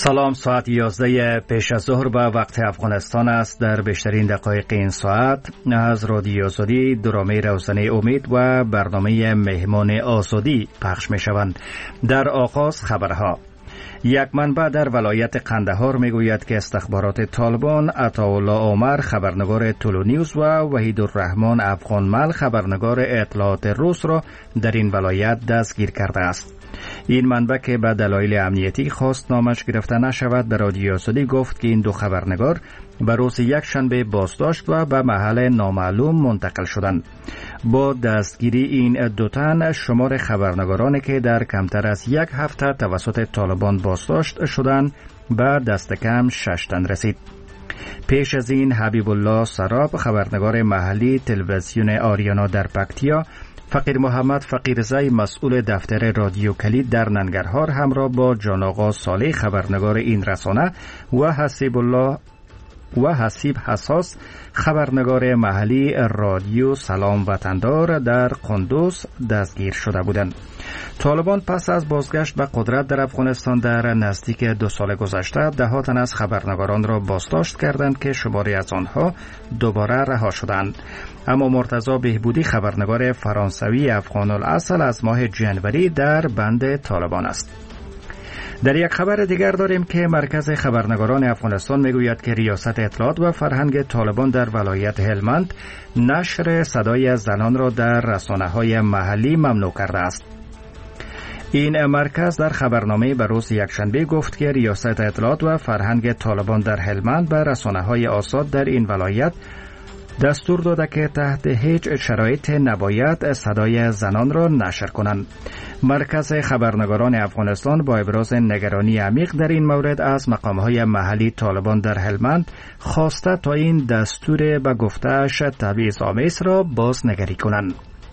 سلام، ساعت 11 پیش از ظهر به وقت افغانستان است. در بیشترین دقایق این ساعت از رادیو آزادی درامه روزنه امید و برنامه مهمان آزادی پخش می شوند. در آغاز خبرها. یک منبع در ولایت قندهار می گوید که استخبارات طالبان عطاالله عمر خبرنگار طلو نیوز و وحید الرحمن افغانمل خبرنگار اطلاعات روز را در این ولایت دستگیر کرده است. این منبع که به دلایل امنیتی خواست نامش گرفته نشود به رادیو آزادی گفت که این دو خبرنگار به روز یکشنبه بازداشت و به محل نامعلوم منتقل شدند. با دستگیری این دو تن شمار خبرنگارانی که در کمتر از یک هفته توسط طالبان بازداشت شدند به دست کم 6 تن رسید. پیش از این حبیب الله سراب خبرنگار محلی تلویزیون آریانا در پکتیا، فقیر محمد فقیرزی مسئول دفتر رادیو کلید در ننگرهار همراه با جان آقا صالح خبرنگار این رسانه و حسیب حساس خبرنگار محلی رادیو سلام وطندار در قندوز دستگیر شده بودند. طالبان پس از بازگشت به قدرت در افغانستان در نزدیک 2 سال گذشته 10 تن از خبرنگاران را بازداشت کردند که شماری از آنها دوباره رها شدند. اما مرتضی بهبودی خبرنگار فرانسوی افغان الاصل از ماه جنوری در بند طالبان است. در یک خبر دیگر داریم که مرکز خبرنگاران افغانستان میگوید که ریاست اطلاعات و فرهنگ طالبان در ولایت هلمند نشر صدای زنان را در رسانه‌های محلی ممنوع کرده است. این مرکز در خبرنامه به روز یکشنبه گفت که ریاست اطلاعات و فرهنگ طالبان در هلمند به رسانه‌های آزاد در این ولایت دستور داده که تحت هیچ شرایط نباید صدای زنان را نشر کنند. مرکز خبرنگاران افغانستان با ابراز نگرانی عمیق در این مورد از مقامهای محلی طالبان در هلمند خواسته تا این دستور به گفته‌اش تبعیض‌آمیز را بازنگری کنند.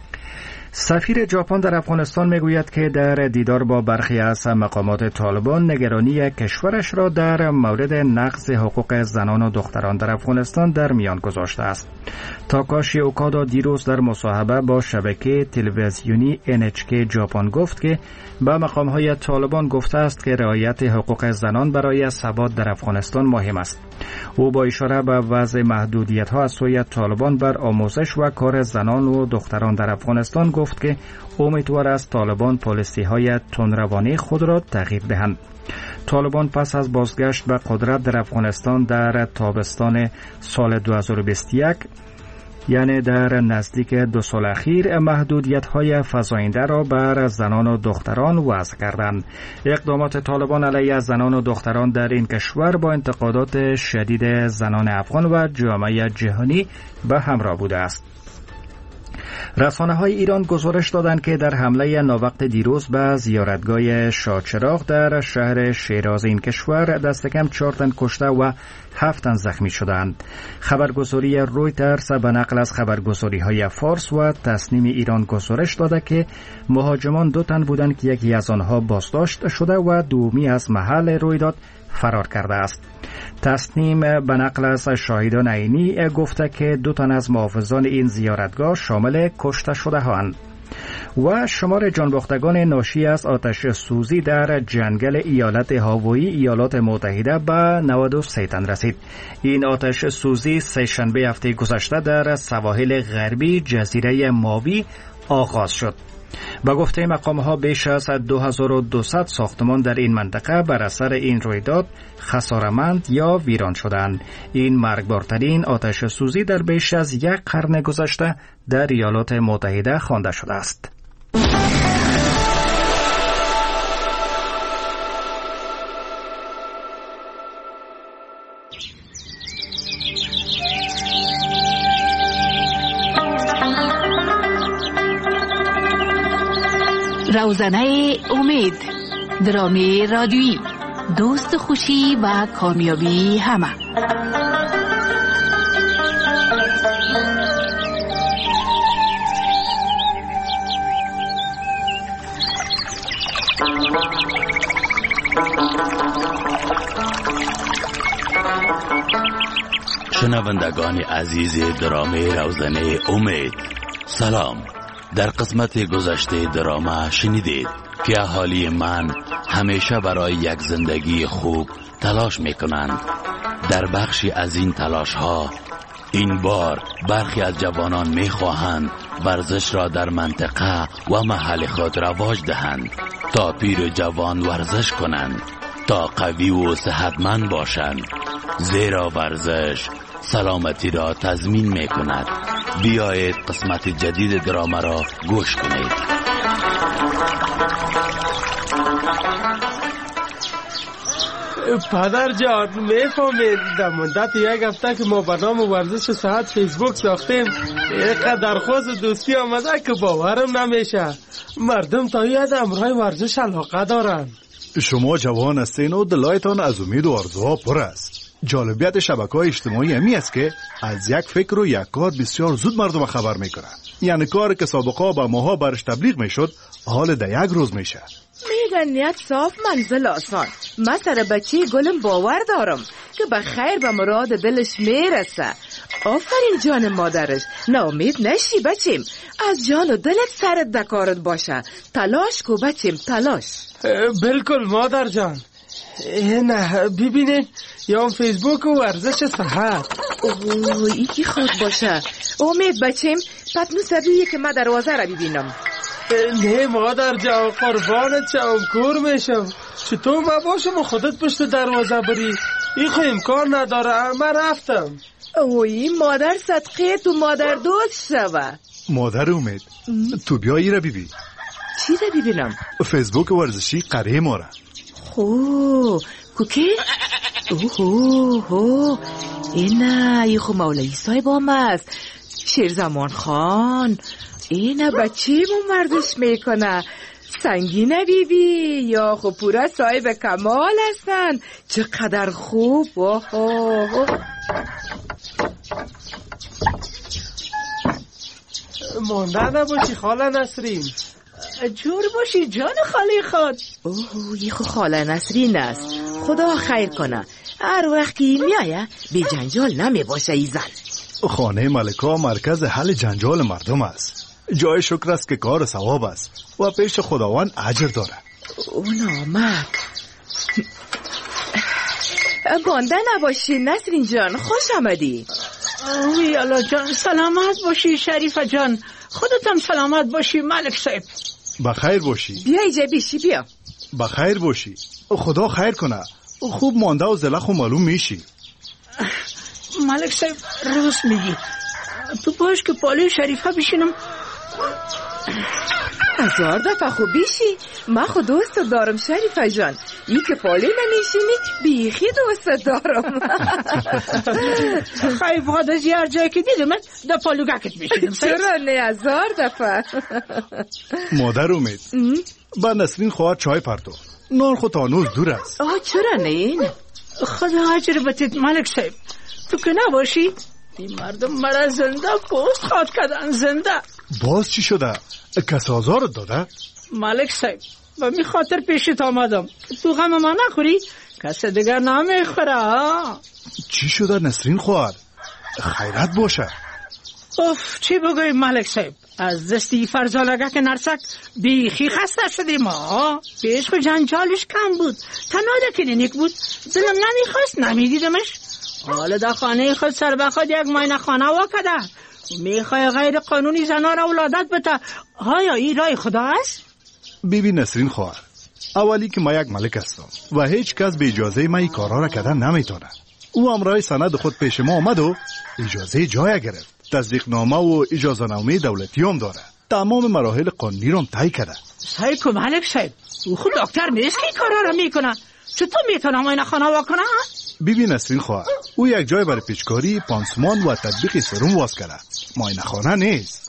سفیر ژاپن در افغانستان میگوید که در دیدار با برخی از مقامات طالبان نگرانی کشورش را در مورد نقض حقوق زنان و دختران در افغانستان در میان گذاشته است. تاکاشی اوکادا دیروز در مصاحبه با شبکه تلویزیونی NHK ژاپن گفت که به مقامهای طالبان گفته است که رعایت حقوق زنان برای ثبات در افغانستان مهم است. او با اشاره به وضع محدودیت‌ها از سوی طالبان بر آموزش و کار زنان و دختران در افغانستان گفت که امیدوار است طالبان پالیسی‌های تندروانه خود را تغییر دهند. طالبان پس از بازگشت به قدرت در افغانستان در تابستان سال 2021 یعنی در نزدیک 2 سال اخیر محدودیت‌های فزاینده را بر زنان و دختران وضع کردند. اقدامات طالبان علیه زنان و دختران در این کشور با انتقادات شدید زنان افغان و جامعه جهانی به همراه بوده است. رسانه‌های ایران گزارش دادند که در حمله ناوقت دیروز به زیارتگاه شاهچراغ در شهر شیراز این کشور دست کم 4 تن کشته و 7 تن زخمی شدند. خبرگزاری رویترز به نقل از خبرگزاری‌های فارس و تسنیم ایران گزارش داده که مهاجمان 2 تن بودند که یکی از آنها بازداشت شده و دومی از محل رویداد فرار کرده است. تسنیم به نقل از شاهدان عینی گفته که 2 تن از محافظان این زیارتگاه شامل کشته شده هستند. و شمار جانباختگان ناشی از آتش سوزی در جنگل ایالت هاوایی ایالات متحده به 93 تن رسید. این آتش سوزی سه‌شنبه هفته گذشته در سواحل غربی جزیره ماوی آغاز شد. با گفته مقام‌ها بیش از 2200 ساختمان در این منطقه بر اثر این رویداد خساره‌مند یا ویران شدند. این مرگبارترین آتش سوزی در بیش از 1 قرن گذشته در ایالات متحده خوانده شده است. روزنه امید، درامه رادیویی، دوست خوشی و کامیابی همه. شنوندگان عزیز درامه روزنه امید، سلام. در قسمت گذشته دراما شنیدید که اهالی من همیشه برای یک زندگی خوب تلاش میکنند. در بخشی از این تلاش ها این بار برخی از جوانان میخواهند ورزش را در منطقه و محل خود رواج دهند تا پیر و جوان ورزش کنند، تا قوی و صحتمند باشند، زیرا ورزش سلامتی را تضمین می کند. بیایید قسمت جدید دراما را گوش کنید. پدر جان میفهمید در مدت یک هفته که ما برنامه ورزش صحت فیسبوک ساختیم اینقدر درخواست دوستی آمده که باورم نمیشه. مردم تا یک امرای ورزش علاقه دارن. شما جوان هستین و دلایتان از امید و آرزوها پر است. جالبیت شبکه‌های اجتماعی همی است که از یک فکر و یک کار بسیار زود مردم خبر میکنن. یعنی کاری که سابقا با ماها برش تبلیغ میشد حال در یک روز میشه. میگن نیت صاف منزل آسان. من سر بچه گلم باور دارم که به خیر به مراد دلش میرسه. آفرین جان مادرش، ناامید نشی بچیم. از جان و دلت سرت دکارت باشه. تلاش کو بچیم، تلاش. بالکل مادر جان. نه ببینید یا فیسبوک و ورزش صحت. ای کی خواد باشه. امید بچیم پتنو سبیه که من دروازه را ببینم. نه مادر جان قربانت شم، کور میشم. چطور ما باشم و خودت پشت دروازه بری؟ این خو امکان نداره. من رفتم. اوی مادر صدقه تو مادر دوست شوه. مادر امید تو بیایی را ببین. چی را ببینم؟ فیسبوک ورزشی قریه ما را. خو کوکی؟ اوه اینا خو مولوی صاحب هم است. شیرزمان خان. اینا بچه‌مون ورزش میکنه. سنگینه بیبی یا خو پورا صاحب کمال هستن. چقدر خوب. مانده نباشی خاله نسرین. جور باشی جان خاله خود. یه خو خاله نسرین است. خدا خیر کنه. هر وقت که میایه بی جنجال نمی باشه ای زن. خانه ملکا مرکز حل جنجال مردم است. جای شکر است که کار ثواب است و پیش خداوند اجر داره. اون آمد. بانده نباشی نسرین جان، خوش آمدی. وی الله جان سلامت باشی شریفه جان. خودت هم سلامت باشی ملک صاحب. بخیر باشی. بیا ایجا بیشی بیا. بخیر باشی. خدا خیر کنه. خوب مانده و زلخ و معلوم میشی. ملک صاحب راست میگی. تو باش که پاله شریفه بشینم. هزار دفعه خوب بیشی. من خود دوست دارم شریفه جان. ای که پاله نمیشینی بیخی دوست دارم. خیلی بعد از یه جایی که دیدم من در پالوگکت میشینم. چرا نه هزار دفعه. مادر امید با نسرین خواهد چای پرتو. نان خود تانوز دور است. چرا نه؟ خدا اجر بتید ملک صاحب. تو که نباشی این مردم مرا زنده پوست خواد کردن. زنده باز چی شده؟ کس آزارت داده؟ ملک صاحب و می خاطر پیشت آمدم تو غم ما نخوری کس دیگر نمیخوره. چی شده نسرین خواهر؟ خیرت باشه. چی بگوی ملک صاحب؟ از دستی فرزالگه که نرسک بیخی خسته شدیم ما. پیش خود جنجالش کم بود. تنها کلینیک بود. دلم نمیخواست نمیدیدمش. حالا در خانه خود سر بخواد یک ماینه خانه واکده. میخوای غیر قانونی زنان را ولادت بده. آیا این رای خدا است؟ ببین نسرین خواهر، اولی که ما یک ملک هستم و هیچ کس به اجازه ما این کارا را کردن نمیتونه. او امرای سند خود پیش ما آمد و اجازه جای گرفت. تصدیق نامه و اجازه نامه دولتی هم داره. تمام مراحل قانونی را طی کرده. صحیح که ملک صاحب او خود دکتر نیست که این کارا را میکنه. چطور میتونه ماینه خانه واکنه؟ ببین نسرین خواهر، او یک جای برای پیچکاری، پانسمان و تطبیق سرم واس کرده. ماینه خانه نیست.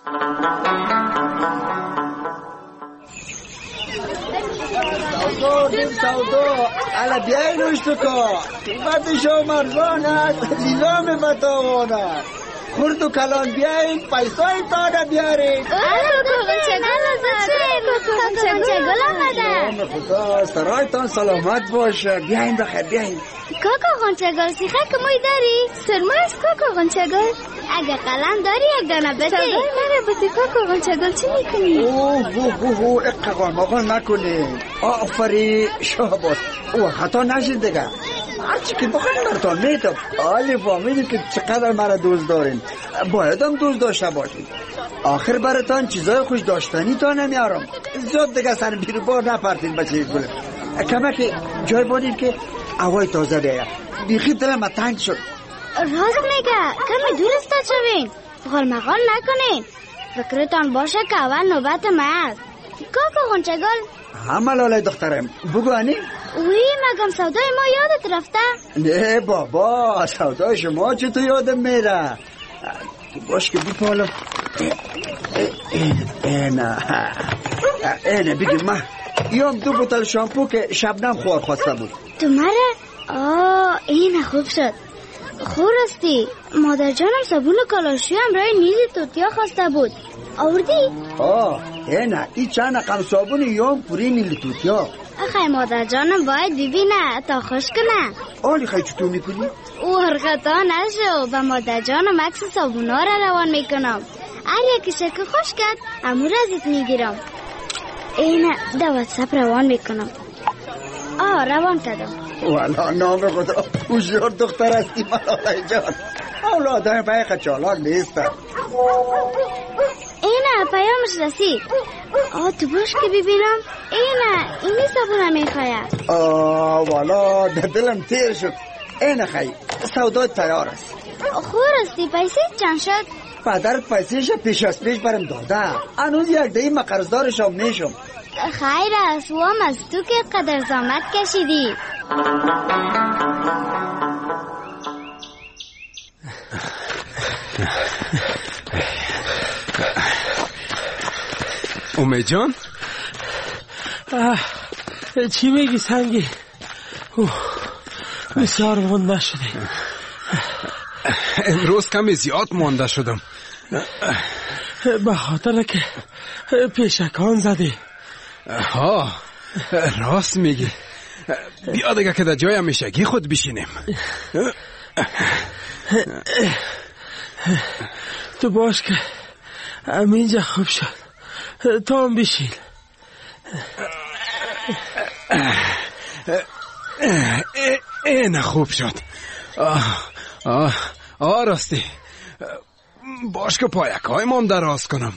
سودا علا بیای نوشتو که قیمت شو مرزانت نظام بتاواند. خورد و کلان بیاین پیسای تاده بیارید. کوکو گل آمده. خدا سرایتان سلامت باشه. بیاین بخیر بیاین. کوکو غنچه گل سیخه که موی داری؟ سرما است کوکو غنچه گل. اگه قلم داری یک دانه بده. صدای من بده کاکا غنچگل چی میکنی؟ اوه اقوام مقال نکنی. آفری شاباس. او خطا نشید دیگه. هرچی که بخواین براتون میتم. آلی فهمیدید که چقدر مرا دوست دارین. باید هم دوست داشته باشین. آخر براتون چیزای خوش داشتنی تا نمیارم. زیاد دیگه سر بیرو بار نپرتین بچه گلم. کمه که جای بانید که هوای تازه بیاید. بیخی دلم تنگ شد. راست میگه کمی دور استاد شوین. غال مغال نکنین. فکرتان باشه که اول نوبت من است. کاکا غنچگل. همه لالای دخترم بگو انی؟ وی مگم سودای ما یادت رفته؟ نه بابا سودای شما چطور یادم میره؟ باش که بیپالم. اینه بگی من یام 2 بوتل شامپو که شبنم خواسته بود. تو مره؟ اینه خوب شد. خورستی مادر جانم صابون کالاشی هم رای نیزی توتیا خواسته بود. آوردی؟ اینه ای چند رقم صابون یام پوری نیلی توتیا. خیلی مادر جانم باید ببینه تا خوش کنه. آلی خیلی چطور میکنی؟ او هرگتا نشو با مادر جانم عکس صابونا را روان میکنم. هر یکی شکل خوش کرد امور ازت میگیرم. اینه در واتساپ روان میکنم. روان کردم. والا نام خدا هوشیار دختر هستی ملالای جان. اولادای باید چالاک نیستن. اینه پیامش رسید. تو باش که ببینم. اینی صابونه میخواید. والا در دلم تیر شد. اینه خیلی سودای تیار است. خورستی پیسه چند شد؟ پدرت پیسهش پیش از پیش برم داده. هنوز یک دهی من قرضدارشم میشم. خیر است و هم از تو که قدر زحمت کشیدی. امید جان؟ چی میگی سنگی؟ بسیار مانده شده. امروز کمی زیاد مانده شدم. به خاطر که پیشکان زدی. راست میگی. بیا دیگه که در جای همیشگی خود بشینیم. تو باش که همینجا خوب شد. تو هم بشین. این خوب شد. راستی باش که پایکای مام دراز کنم.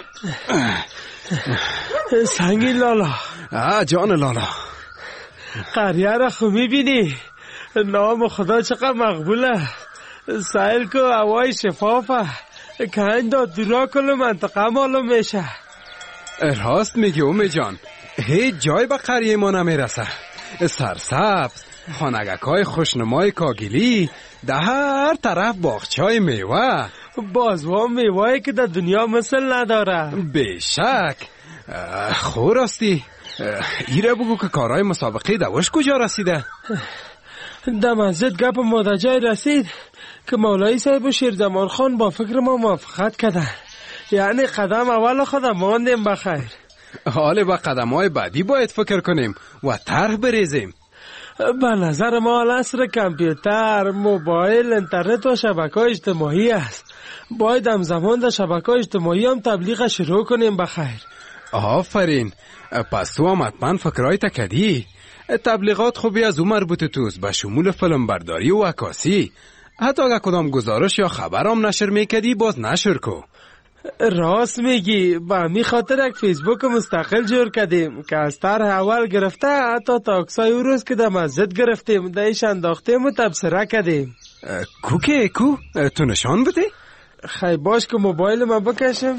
سنگی لالا. جان لالا. قریه را خو میبینی؟ نام خدا چقدر مقبوله. سایل که هوای شفافه. کنج داد دورا کل منطقه معلوم میشه. راست میگی اومی جان. هیچ جای به قریه ما نمیرسه. سرسبز خانگکای خوشنمای کاگیلی ده هر طرف باغچای میوه. بازوا میوهی که در دنیا مثل نداره. بیشک. خوراستی ایره بگو که کارهای مسابقه دوش کجا رسیده؟ در مسجد گپ مدجای رسید که مولای صاحب و شیرزمان خان با فکر ما موافقت کردن. یعنی قدم اول خودم ماندیم بخیر. حالا با قدم های بعدی باید فکر کنیم و طرح بریزیم. به نظر ما عصر کامپیوتر، موبایل، اینترنت و شبکه‌های اجتماعی است. باید همزمان در شبکه‌های اجتماعی هم تبلیغ شروع کنیم بخیر. آفرین. پس تو هم حتما فکرهای تکدی. تبلیغات خوبی از اون مربوط توست به شمول فیلم برداری و عکاسی. حتی اگه کدام گزارش یا خبر هم نشر میکدی باز نشر کو. راست میگی. با می خاطر یک فیسبوک مستقل جور کردیم که از طرح اول گرفته حتی تا عکسای او روز که در مسجد گرفتیم دایش انداختیم و تبصره کردیم. کو تو نشان بده؟ خیلی باش که موبایل ما بکشم.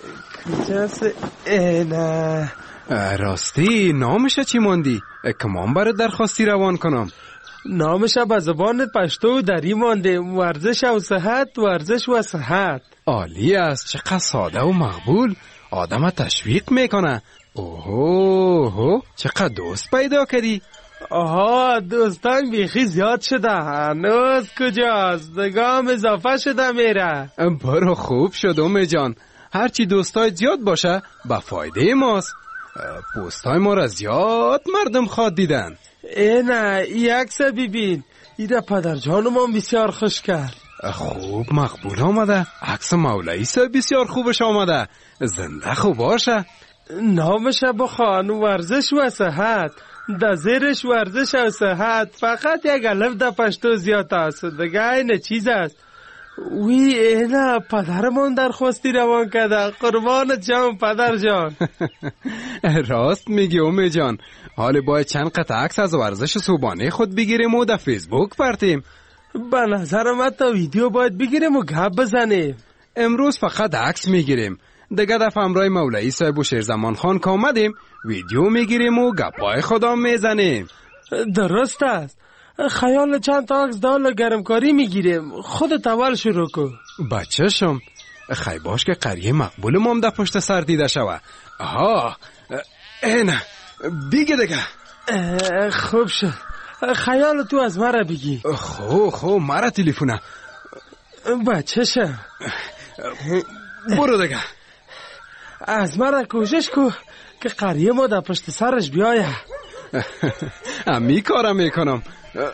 نه راستی نامش چی موندی؟ که من برای درخواستی روان کنم. نامش به زبان پشتو دری مانده. ورزش و صحت، ورزش و صحت. عالی است. چقدر ساده و مقبول. آدم تشویق میکنه. اوه چقدر دوست پیدا کردی. دوستان بیخی زیاد شده. هنوز کجاست؟ دگام اضافه شده میره. برو خوب شد اومی جان. هرچی دوستای زیاد باشه به فایده ماست. پوستای ما را زیاد مردم خواد دیدن. نه یک عکس ببین. ایده پدر جانم هم بسیار خوش کرد. خوب مقبول آمده. عکس مولوی صاحب بسیار خوبش آمده. زنده خوب باشه. نامش بخوان ورزش و صحت. در زیرش ورزش و صحت فقط یک الف در پشتو زیاد است. دیگه این چیز است. وی اینا پدرمون درخواستی روان کرده. قربان جان پدر جان. راست میگی اومی جان. حالا باید چند قطع عکس از ورزش صبحانه خود بگیریم و در فیسبوک پرتیم. به نظر من تا ویدیو باید بگیریم و گپ بزنیم. امروز فقط عکس میگیریم. دیگه دفعه همراه مولوی صاحب و شیرزمان خان که آمدیم ویدیو میگیریم و گپای خدا میزنیم. درست است. خیال چند تا عکس دال گرمکاری میگیریم. خودت اول شروع کن. بچه شم خی باش که قریه مقبول مام در پشت سر دیده شوه. آها اینه بیگه دیگه. خوب شد. خیال تو از مرا بگی. خو مرا تلیفونه. بچه شم برو دیگه. از مرا کوشش کو که قریه ما در پشت سرش بیایه. امی کارم میکنم.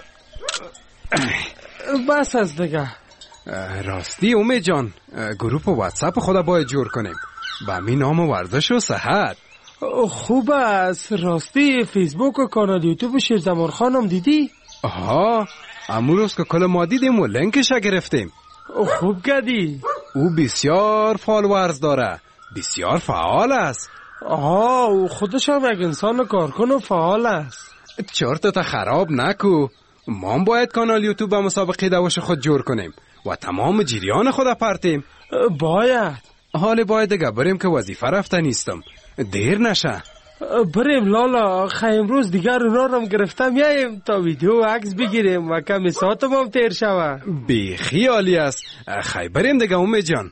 بس از دیگه. راستی اومی جان گروپ واتساپ خدا باید جور کنیم با امی نام ورزش و صحت. خوب است. راستی فیسبوک و کانال یوتیوب شیرزمان خانم دیدی؟ آها امروز که کل ما دیدیم و لینکش گرفتیم. خوب کردی. او بسیار فالوورز داره. بسیار فعال است. او خودش هم یک انسان کارکن و فعال است. چرتت خراب نکو. ما باید کانال یوتیوب با مسابقه دوش خود جور کنیم و تمام جریان خود پرتیم. باید. حالا باید دیگه بریم که وظیفه رفته نیستم. دیر نشه. بریم لالا. خیلی امروز دیگر رو گرفتم یایم تا ویدیو و عکس بگیریم و کمی ساعتم هم تیر شوه. بی خیالی است. خیلی بریم دیگه اومی جان.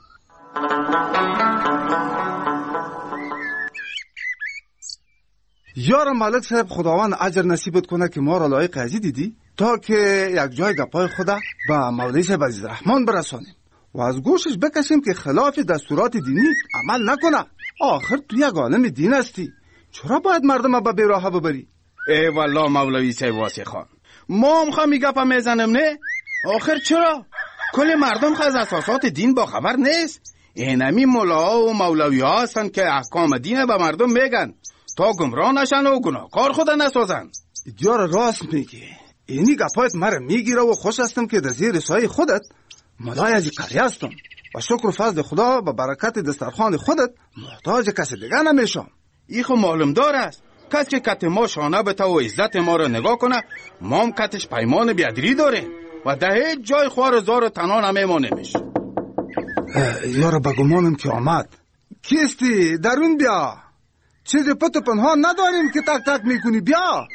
یارم ملک صاحب خداوند اجر نصیبت کنه که ما را لایق ازی دیدی تا که یک جای گپای خدا با مولوی صاحب عزیز رحمان برسانیم و از گوشش بکشیم که خلاف دستورات دینی عمل نکنه. آخر تو یک عالم دین هستی. چرا باید مردم با بیراهه ببری؟ ای والله مولوی صاحب واسه خان ما هم خواهی گپا میزنم نه؟ آخر چرا؟ کل مردم از اساسات دین با خبر نیست. اینمی مولا و مولوی ها هستن که احکام دین به مردم میگن تا گمراه نشن و گناهکار خود نسازن. دیار راست میگی. اینی گپایت مرا میگیره و خوش هستم که در زیر سایه خودت ملای از قریه هستم و شکر و فضل خدا با برکت دسترخوان خودت محتاج کسی دیگه نمیشم. ای خو معلوم دار است. کسی که کت ما شانه بته و عزت ما را نگاه کنه ما هم کتش پیمان بیادری داره و ده هیچ جای خوار زار تنها نمیمانیمش. یارو بگمانم که آمد. کیستی؟ درون بیا. چیزی پت پنهان نداریم که تک تک میکنی. بیا.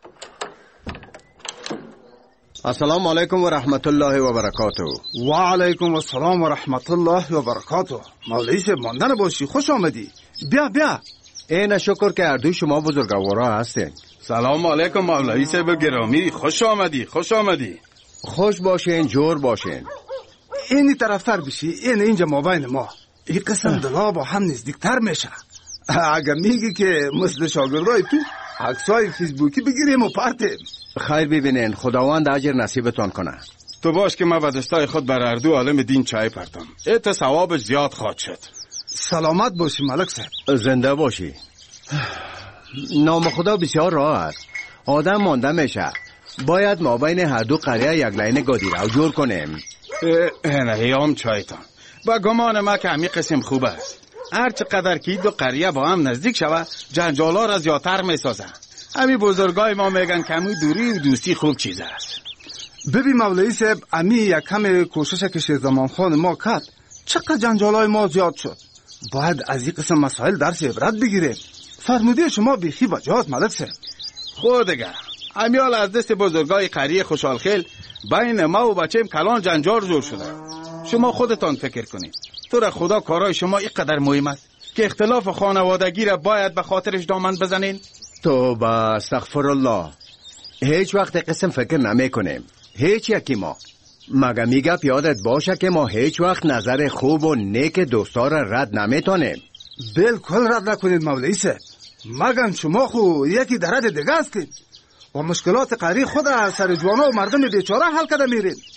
السلام علیکم و رحمت الله و برکاته. و علیکم السلام و رحمت الله و برکاته. مولوی صاحب ماندن باشی. خوش آمدی. بیا. این شکر که اردوی شما بزرگوارا هستین. سلام علیکم مولوی صاحب گرامی. خوش آمدی. خوش باشین، جور باشین. اینی طرفتر بشی. اینجا مابین ما. این قسم دلا با هم نزدیکتر میشه. اگر میگی که مثل شاگردای تو عکسای فیسبوکی بگیریم و پرتیم. خیر ببینین. خداوند اجر نصیبتان کنه. تو باش که من به دستای خود بر اردو عالم دین چای پرتم. ایت ثوابش زیاد خواهد شد. سلامت باشی ملک صاحب. زنده باشی. نام خدا بسیار راه است. آدم مانده میشه. باید ما بین هر دو قریه یک لاین گادیرو جور کنیم. هیام چایتان. با گمان ما که همی قسم خوب است. هر چقدر که دو قریه با هم نزدیک شوه جنجالا را زیادتر میسازن. همی بزرگای ما میگن که همی دوری و دوستی خوب چیز است. ببین مولوی صاحب امی یک کم کوشش که شیرزمان خان ما کرد چقدر جنجالای ما زیاد شد. باید از این قسم مسائل درس عبرت بگیریم. فرمودی شما بیخی بجاست ملک صاحب. خود دیگه امیال از دست بزرگای قریه خوشحال خیل بین ما و بچه‌م کلان جنجال جور شده. شما خودتان فکر کنید. تو را خدا کارای شما اینقدر مهم است که اختلاف خانوادگی را باید به خاطرش دامن بزنین؟ توبه استغفر الله. هیچ وقت قسم فکر نمی کنیم. هیچ یکی ما. مگه میگه پیادت باشه که ما هیچ وقت نظر خوب و نیک دوستا را رد نمیتونیم. بالکل رد نکنید مولوی صاحب. مگن شما خو یکی درد دیگه هستید و مشکلات قری خود را سر جوانا و مردم بیچاره حل کرده میرین.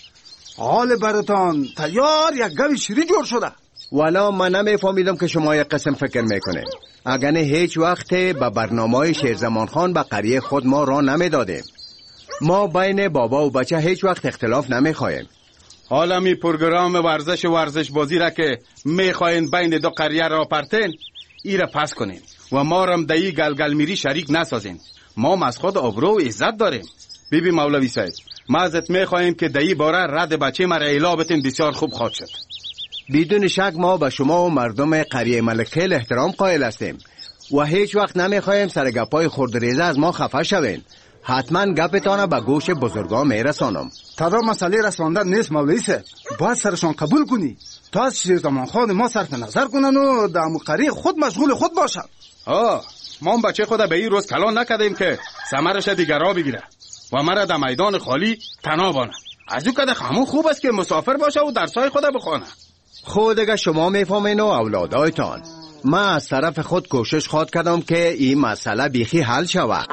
حال براتان تیار یک گوی شیری جور شده. والا من نمیفهمیدم که شما یک قسم فکر میکنه. اگر نه هیچ وقت به برنامه شیرزمان خان به قریه خود ما را نمیدادیم. ما بین بابا و بچه هیچ وقت اختلاف نمیخواهیم. حالا می پروگرام ورزش بازی را که میخواین بین دو قریه را پرتین ای را پس کنین و ما رم دایی گلگل میری شریک نسازین. ما از خود آبرو و عزت داریم. بیبی مولوی صاحب، ما ازت میخواهیم که دایی باره رد بچه مرا اعلا بتین، بسیار خوب خواهد شد. بدون شک ما به شما و مردم قریه ملک خیل احترام قائل هستیم و هیچ وقت نمیخواهیم سر گپای خردریزه از ما خفه شوین. حتما گپتان به گوش بزرگا میرسانم. تدا مسئله رساندن نیست مولوی صاحب، باید سرشان قبول کنی تا از شیرزمان خان ما صرف نظر کنن و در قریه خود مشغول خود باشن. ما بچه خود به این روز کلان نکردیم که ثمرش دیگرا بگیره و مرا در میدان خالی تنها بانه. از او کده خمون خوب است که مسافر باشه و درسای خود بخونه. خود اگه شما میفهمین و اولادایتان، من از طرف خود کوشش خواد کردم که این مسئله بیخی حل شود.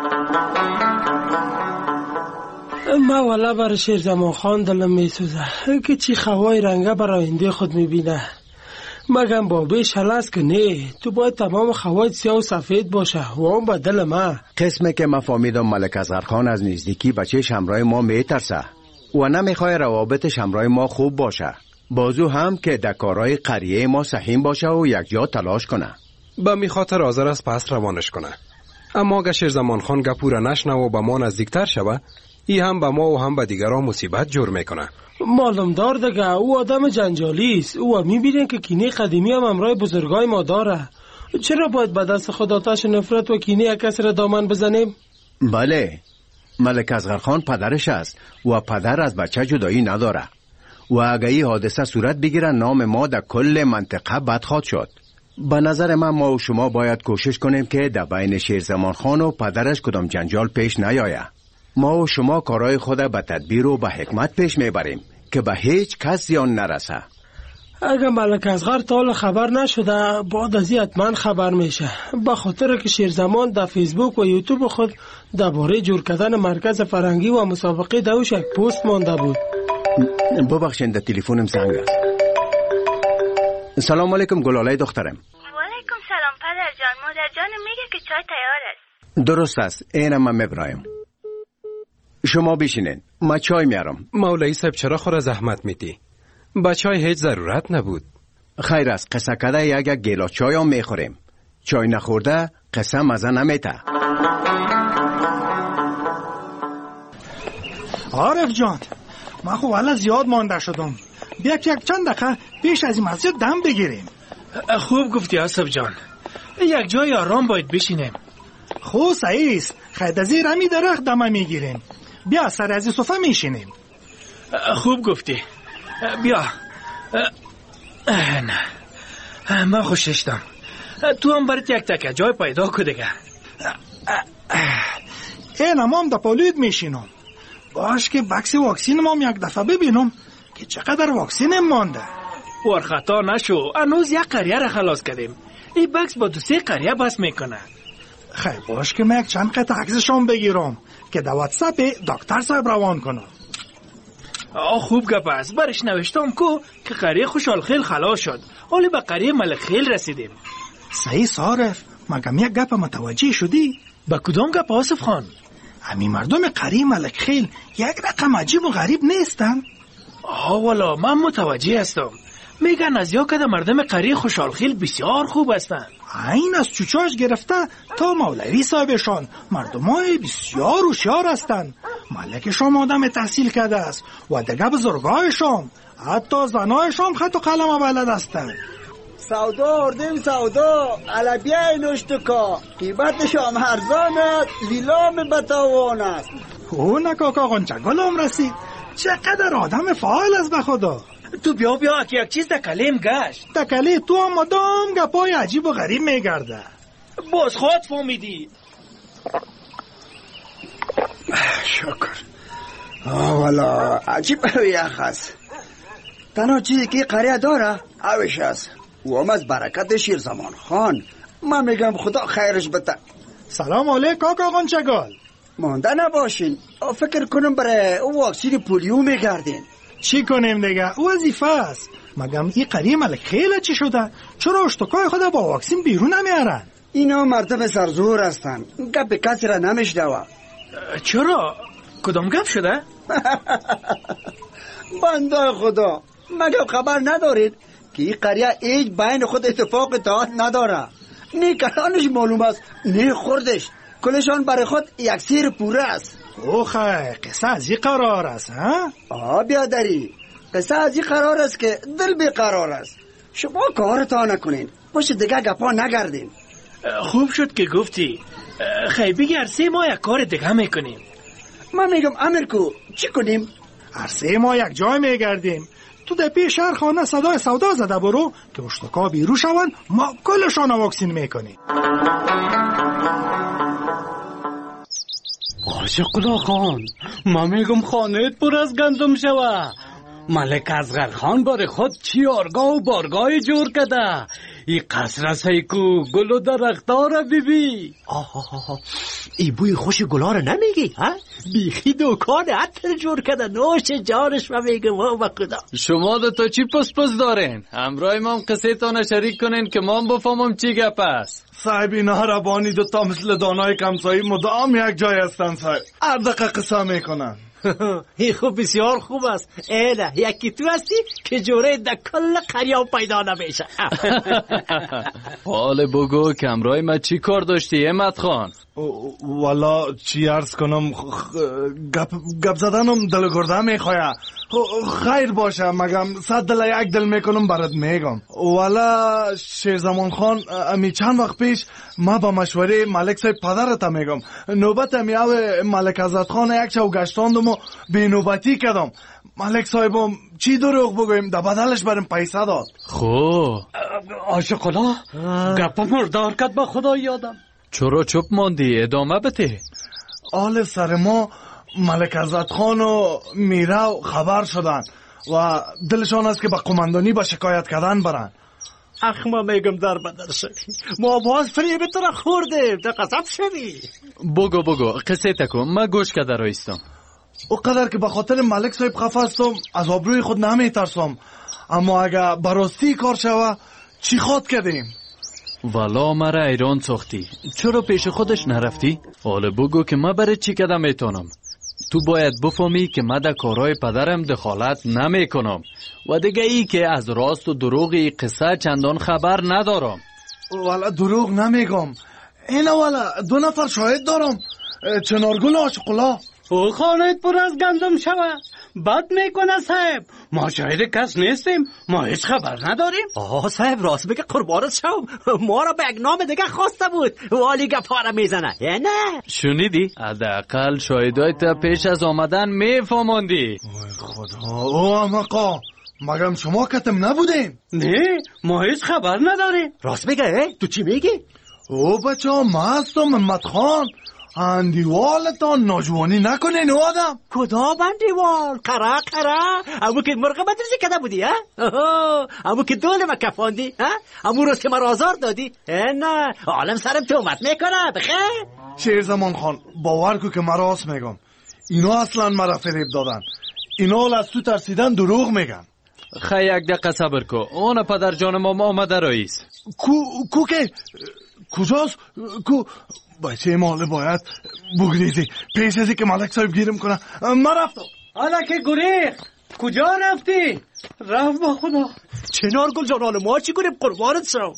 ما والا برای شیرزمان خان دلم میسوزه که چی خوای رنگه برای آینده خود میبینه. مگم بابیش حل است که نه، تو باید تمام خوایت سیاه و سفید باشه و اون با دل من. قسمه که ما فهمیدم ملک اصغر خان از نزدیکی بچهش همراه ما میترسه و نمیخواه روابطش همراه ما خوب باشه. بازو هم که در کارهای قریه ما سهیم باشه و یک جا تلاش کنه. به می خاطر حاضر است پس روانش کنه. اما اگه شیرزمان خان گپوره نشنه و به ما نزدیکتر شوه، ای هم به ما و هم به دیگران مصیبت جور میکنه. معلوم دار دیگه، او آدم جنجالی است. او میبینن که کینه قدیمی هم امرای بزرگای ما داره. چرا باید به دست خود آتش نفرت و کینه کسی را دامن بزنیم؟ بله، ملک اصغر خان پدرش است و پدر از بچه جدایی نداره و اگه این حادثه صورت بگیره نام ما در کل منطقه بد خواهد شد. به نظر من ما و شما باید کوشش کنیم که در بین شیرزمان خان و پدرش کدام جنجال پیش نیاید. ما و شما کارهای خود به تدبیر و به حکمت پیش میبریم که به هیچ کس زیان نرسه. اگه ملک اصغر تا حالا خبر نشده، بعد از این حتما خبر میشه. به خاطر که شیرزمان در فیسبوک و یوتیوب خود درباره جور کردن مرکز فرنگی و مسابقه دوش یک پست مانده بود. ببخشید در تلفنم زنگ است. سلام علیکم گلاله دخترم. و علیکم سلام پدر جان. مادر جان میگه که چای تیار است. درست است، اینم من میبرایم. شما بشینین، ما چای میارم. مولوی صاحب چرا خور زحمت میدی؟ با چای هیچ ضرورت نبود. خیر است، قصه کده یک گیلاس چای هم میخوریم. چای نخورده قصه مزه نمیته. عارف جان، من خب والا زیاد مانده شدم. بیا یک چند دقیقه پیش از این مسجد دم بگیریم. خوب گفتی آصف جان، یک جای آرام باید بشینیم. خوب صحیح است، خیلی از این رمی درخت دمه میگیریم. بیا سر از این صفحه میشینیم. خوب گفتی، بیا. نه من خوشش دم. تو هم برات یک تکه جای پیدا که دیگه. اینم هم در پالوید میشینم. باش که بکس واکسین هم یک دفعه ببینم که چقدر واکسین مانده. ورخطا نشو، هنوز یک قریه را خلاص کردیم. این بکس با 2-3 قریه بس میکنه. خیلی باش که من یک چند قطع عکسشون بگیرم که در واتساپ دکتر صاحب روان کنم. خوب گپ است. برش نوشتم که قریه خوشحال خیل خلاص شد. حالی به قریه ملک خیل رسیدیم. صحیح صارف، مگم یک گپ متوجه شدی؟ با کدام گپ آصف خان؟ همین مردم قریه ملک خیل یک رقم عجیب و غریب نیستن؟ والا من متوجه هستم. میگن از یا کده مردم قریه خوشحال خیل بسیار خوب هستن. این از چوچاش گرفته تا مولوی صاحبشان مردمای بسیار هوشیار هستند. ملکشان آدم تحصیل کرده است و دیگه بزرگایشان حتی زنایشان خط و قلم بلد هستند. سودا اردیم سودا علبیه نشتکا قیمتشان ارزان است لیلام بتوان است. او نکاکا غنچگل هم رسید. چقدر آدم فعال است به خدا. تو بیا که یک چیز در کلیم گشت. در کلی تو هم مدام گپای عجیب و غریب میگرده. باز خود فهمیدی. شکر. والا عجیب یخ است. تنها چیزی که قریه داره اوش است و هم از برکت شیرزمان خان. من میگم خدا خیرش بده. سلام علیکم کاکا غنچگل. مانده نباشین. فکر کنم برای واکسین پولیو میگردین. چی کنیم دیگه؟ وظیفه است. مگم این قریه ملک خیلی چی شده؟ چرا اشتکای خود با واکسین بیرون نمیارن؟ اینا مردم سرزور هستن، گپ کسی را نمیشنوه. چرا؟ کدام گپ شده؟ بنده خدا، مگم خبر ندارید که این قریه هیچ بین خود اتفاق اتحاد نداره؟ نه کلانش معلوم است، نه خوردش. کلشان برای خود یک سیر پوره است. اوخه قصه از این قرار است ها؟ بیادری، قصه از این قرار است که دل بیقرار است. شما کارتا نکنین، باشه دیگه گپا نگردین. خوب شد که گفتی. خیلی بگی هر 3 ماه یک کار دیگه میکنیم. من میگم امیر کو چی کنیم؟ هر 3 ماه یک جای میگردیم. تو در پیش شهر خانه صدای سودا زده برو که اشتکا بیرو شون، ما کلشان واکسین میکنیم. آجا قلا خان، ما میگم خانهت پر از گندم شوه. ملک اصغر خان بار خود چی آرگاه و بارگاه جور کده. ای قصر سیکو گل و درختار بیبی. ای بوی خوش گلا رو نمیگی ها؟ بیخی دکان عطر جور کده، نوش جانش ما میگم با خدا. شما دو تا چی پس دارین؟ همراه ما هم قصه تانه شریک کنین که ما هم بفهمم چی گپ است. صاحب اینا ربانی دو تا مثل دانای کمسایی مدام یک جای هستن صاحب، هر دقیقه قصه میکنن. این خوب بسیار خوب است. اینه یکی تو هستی که جوره در کل قریه پیدا نمیشه. حال بگو که همراه ما چی کار داشتی احمد خان؟ والا چی عرض کنم، گپ زدنم دل گرده میخواه. خیر باشه، مگم 100 دل یک دل میکنم برات میگم. والا شیرزمان خان، امی چند وقت پیش ما با مشوره ملک صاحب پدرت میگم، نوبت امی او ملک عزت خان یک چو گشتاندم و بی نوبتی کردم. ملک صاحبم چی دروغ بگویم، در بدلش برم پیسه داد. خب عاشقالا گپ مردار کد با خدا یادم. چرا چوب ماندی؟ ادامه بده. آل سر ما ملک عزت خان و میرو خبر شدن و دلشان است که به قماندانی با شکایت کردن برن. اخ ما میگم در بدر شدی، ما باز فریب تو را خوردیم، در قصب شدی. بگو قصه تکو، ما گوش کده رایستم. او قدر که به خاطر ملک صاحب خفه هستم از آبروی خود نمیترسم، اما اگه براستی کار شوه چی خواد کردیم؟ والا مرا ایران ساختی، چرا پیش خودش نرفتی؟ حالا بگو که ما برای چی کده میتونم. تو باید بفهمی که من در کارهای پدرم دخالت نمیکنم و دیگه ای که از راست و دروغی قصه چندان خبر ندارم. والا دروغ نمیگم، اینه والا 2 نفر شاهد دارم، چنارگل و عاشقلا. او خانهت پر از گندم شوه، بد میکنه صاحب. ما شاید کس نیستیم، ما هیچ خبر نداریم. صاحب راست بگه قربانت شم، ما را به یک نام دیگه خواسته بود، والی گپا را میزنه. نه شنیدی؟ حداقل شاهدای تا پیش از آمدن میفهماندی. خدا، او احمقا، مگم شما کتم نبودین؟ نه ما هیچ خبر نداریم. راست بگه تو چی میگی؟ او بچه ها ما هستم محمد خان، اندیوالتان ناجوانی نکنین. او آدم کدام اندیوال؟ قرا امو که مرغ مدرسه کده بودی امو که دول ما کفاندی امو روز که ما آزار دادی. نه عالم سرم تومت میکنه. بخیر شیرزمان خان، باور کو که من راست میگم، اینا اصلا مرا فریب دادن، اینا از تو ترسیدن دروغ میگن. خیلی یک دقیقه صبر کو، اون پدر جان ما آمده رئیس. کو که کجاست؟ کو بچه ماله باید بگریزی پیش ازی که ملک صاحب گیرم کنه. من رفتم. حالا که گریخ کجا رفتی؟ رفت با خدا. چنارگل جان، حالا ما چی کنیم قربانت شم؟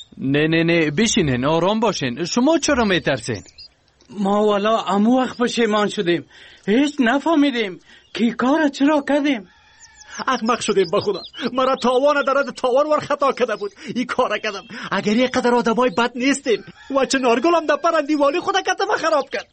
نه بشینین آرام باشین. شما چرا میترسین؟ ما والا امو وقت پشیمان شدیم، هیچ نفهمیدیم که کار چرا کردیم. احمق شدیم با خدا، مرا تاوان درد تاوان ور خطا کرده بود، این کار کردم. اگر یک قدر آدمای بد نیستیم و چنارگل هم در پرندیوالی خود کتم خراب کرد.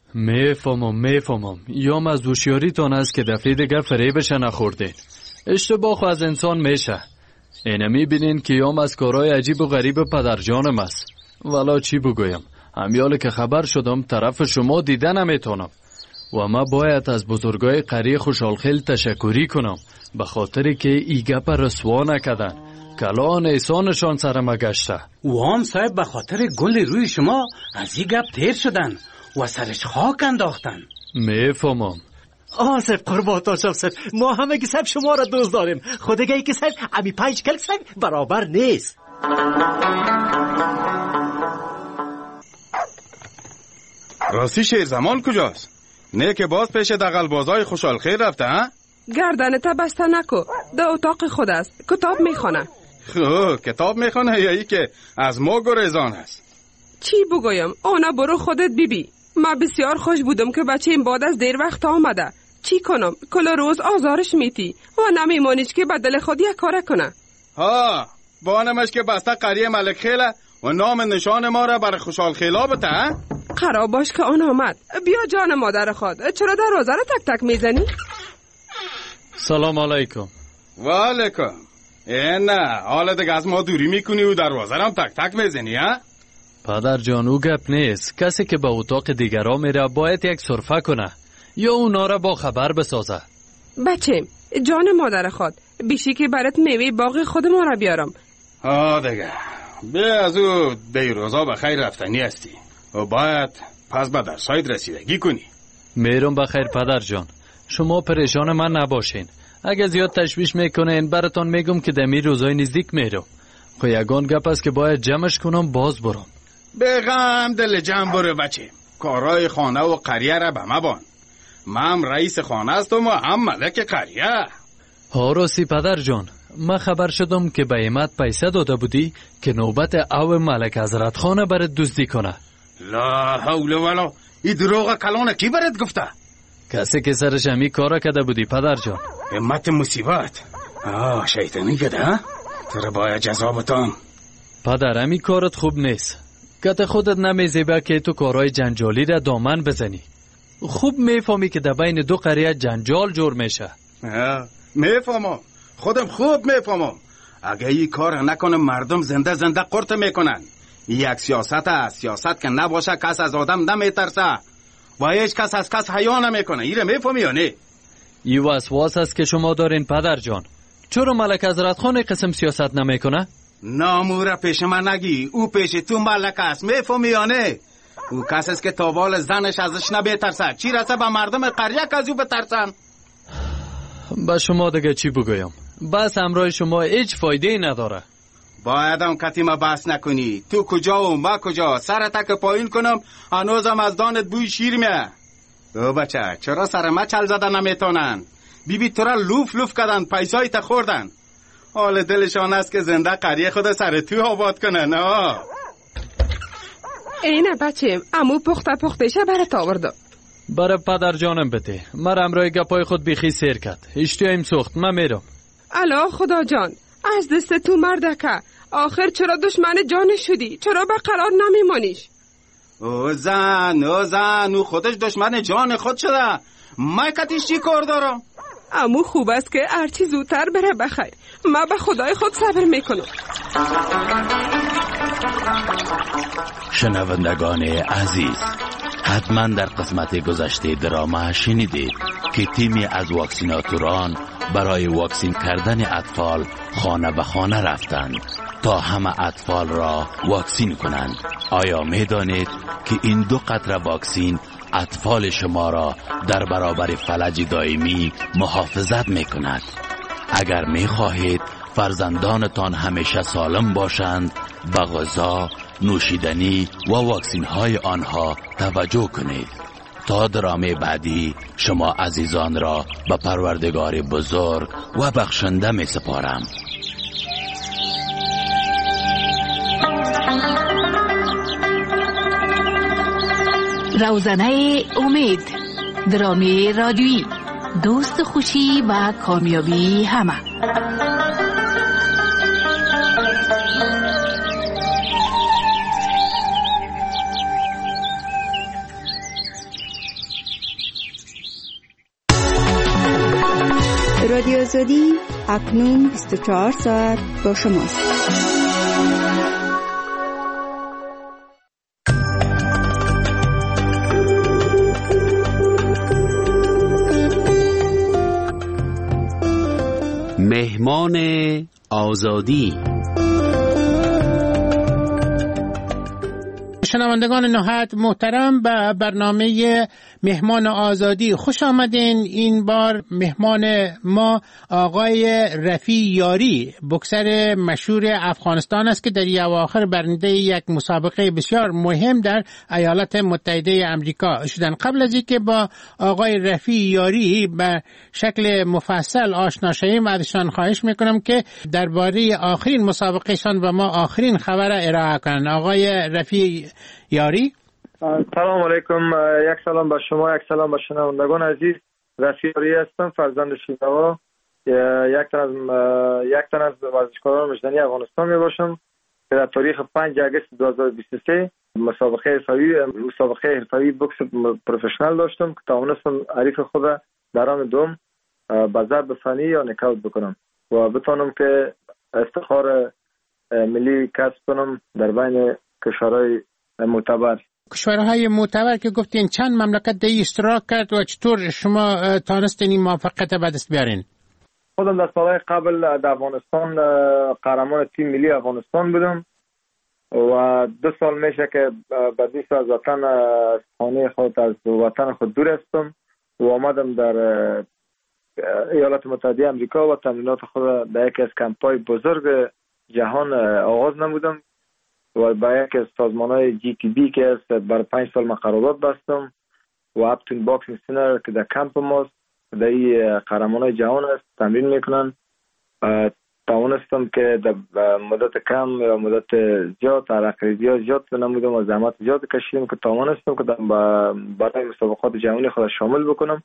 میفهمم یا از هوشیاریتان است که دفعه دیگه فریبش نخورده. اشتباه از انسان میشه. اینه میبینین که یام از کارهای عجیب و غریب پدر جانم است. والا چی بگویم، همیاله که خبر شدم طرف شما دیده نمیتونم و ما باید از بزرگای قریه خوشحالخیل تشکری کنم به خاطری که ای گپ رسوا نکردن. کلان احسانشان سرم گشته. وام صاحب به خاطر گل روی شما از ای گپ تیر شدن و سرش خاک انداختن. میفهمم، صاحب قربان شم صاحب، ما همه که صاحب شما را دوست داریم. خودگی که صاحب امی 5 کلک صاحب برابر نیست. راستی شیر زمان کجاست؟ نه که باز پیش دغل بازای خوشحال خیر رفته ها؟ گردنت بسته نکو، در اتاق خود است، کتاب میخونه. کتاب میخونه یا ای که از ما گریزان است؟ چی بگویم؟ آنه برو خودت بیبی. من بسیار خوش بودم که بچه این بعد از دیر وقت آمده. چی کنم؟ کل روز آزارش میتی و نمیمانیش که بدل خود یک کار کنه. بانمش که بسته قریه ملک خیله و نام نشان ما را بر خوشحال خیلا بته. قرار باش که آن آمد. بیا جان مادر خود، چرا دروازه را تک تک میزنی؟ سلام علیکم. و علیکم. نه حالا دیگه از ما دوری میکنی و دروازه را تک تک میزنی ها؟ پدر جان او گپ نیست. کسی که به اتاق دیگران میره باید یک سرفه کنه یا اونا را با خبر بسازه. بچه جان مادر خود، بیشی که برات میوه باغ خود ما را بیارم. دیگه بیا از او دیروزا به خیر رفتنی هستی و باید پس به در ساید رسیدگی کنی. میرم بخیر پدر جان، شما پریشان من نباشین. اگه زیاد تشویش میکنین براتون میگم که دمی روزای نزدیک میرم. خو یگان گپ است که باید جمعش کنم باز برم. بغم دل جمع برو بچه، کارای خانه و قریه را به مبان. من رئیس خانه هستم و هم ملک قریه. راستی پدر جان، من خبر شدم که به ایمت پیسه داده بودی که نوبت او ملک حضرت خانه برات دزدی کنه. لا حول ولا، این دروغ کلانه کی برات گفته؟ کسی که سرش همی کارا کده بودی پدر جان. همت مصیبت. شیطانی کده تر باید جزا بتام. پدر همی کارت خوب نیست. کت خودت نمیزیبه که تو کارهای جنجالی را دامن بزنی. خوب میفهمی که در بین دو قریه جنجال جور میشه. میفهمم، خودم خوب میفهمم. اگه این کار نکنم مردم زنده زنده قرط میکنن. یک سیاست است، سیاست که نباشه کس از آدم نمیترسه و هیچ کس از کس حیا نمیکنه. ایره میفهمی یا نه؟ ای وسواس است که شما دارین پدر جان. چرا ملک حضرت خان قسم سیاست نمیکنه؟ ناموره پیش من نگی، او پیش تو ملک است. میفهمی یا نه؟ او کس است که تابال زنش ازش نمیترسه، چی رسه به مردم قریه که از او بترسن؟ با شما دیگه چی بگویم؟ بس همراه شما هیچ فایده ای نداره. بایدم کتیما بحث نکنی. تو کجا و ما کجا؟ سرت که پایین کنم هنوزم از دانت بوی شیر میه. او بچه چرا سر ما چل زده نمیتونن؟ بیبی تو را لوف لوف کردن، پیسایی تا خوردن. حال دلشان است که زنده قریه خود سر تو آباد کنن. اینه بچه امو پختشه برات آورده. برای پدر جانم بده. من امرای گپای خود بیخی سیر کرد. اشتیایم سوخت، من میرم. الا خدا جان، از دست تو مردکه. آخر چرا دشمن جان شدی؟ چرا به قرار نمیمانیش؟ او زن او خودش دشمن جان خود شده. من کتیش چی کار دارم؟ امو خوب است که هرچی زودتر بره بخیر. من به خدای خود صبر میکنم. شنوندگان عزیز، حتما در قسمت گذشته دراما شنیدید که تیمی از واکسیناتوران برای واکسین کردن اطفال خانه به خانه رفتند تا همه اطفال را واکسین کنند. آیا می دانید که این 2 قطره واکسین اطفال شما را در برابر فلج دائمی محافظت می کند؟ اگر می خواهید فرزندانتان همیشه سالم باشند، به غذا، نوشیدنی و واکسین های آنها توجه کنید. تا درامه بعدی شما عزیزان را به پروردگار بزرگ و بخشنده می سپارم. روزنه امید، درامی رادیویی، دوست خوشی و کامیابی همه. رادیو آزادی اکنون 24 ساعت با شماست. مهمان آزادی. شنوندگان نهایت محترم به برنامه مهمان آزادی خوش آمدین. این بار مهمان ما آقای رفیع یاری، بوکسر مشهور افغانستان است که در اواخر برنده یک مسابقه بسیار مهم در ایالات متحده آمریکا شدن. قبل از اینکه با آقای رفیع یاری به شکل مفصل آشنا شویم، ازشان خواهش میکنم که درباره آخرین مسابقهشان و ما آخرین خبر ارائه کنند. آقای رفیع یاری. سلام علیکم. یک سلام به شما، یک سلام به شنوندگان عزیز. رفیع یاری هستم، فرزند شیراوا، یک تن از ورزشکاران مجدنی افغانستان می باشم که در تاریخ 5 اگست 2023 مسابقه حرفه‌ای بوکس پروفشنال داشتم که توانستم حریف خود در راند دوم به ضرب فنی یا نکاوت بکنم و بتونم که افتخار ملی کسب کنم در بین کشورهای معتبر. کشورهای معتبر که گفتین چند مملکت در اشتراک کرد و چطور شما تانستین این موفقیت به دست بیارین؟ خودم در سالهای قبل در افغانستان قهرمان تیم ملی افغانستان بودم و 2 سال میشه که بدیس از وطن، خانه خود، از وطن خود دور هستم و آمدم در ایالات متحده آمریکا و تمرینات خود در یکی از کمپ‌های بزرگ جهان آغاز نمودم و با یکی از سازمان‌های GTB که است برای 5 سال من قرارداد بستم و اپتون باکسینگ سنر که در کمپ ماست در این قهرمان‌های جهان است تمرین میکنن. توانستم که در مدت کم یا مدت زیاد ترقیدی زیاد نمودم و زحمت زیاد کشیدم که توانستم که برای مسابقات جهانی خود شامل بکنم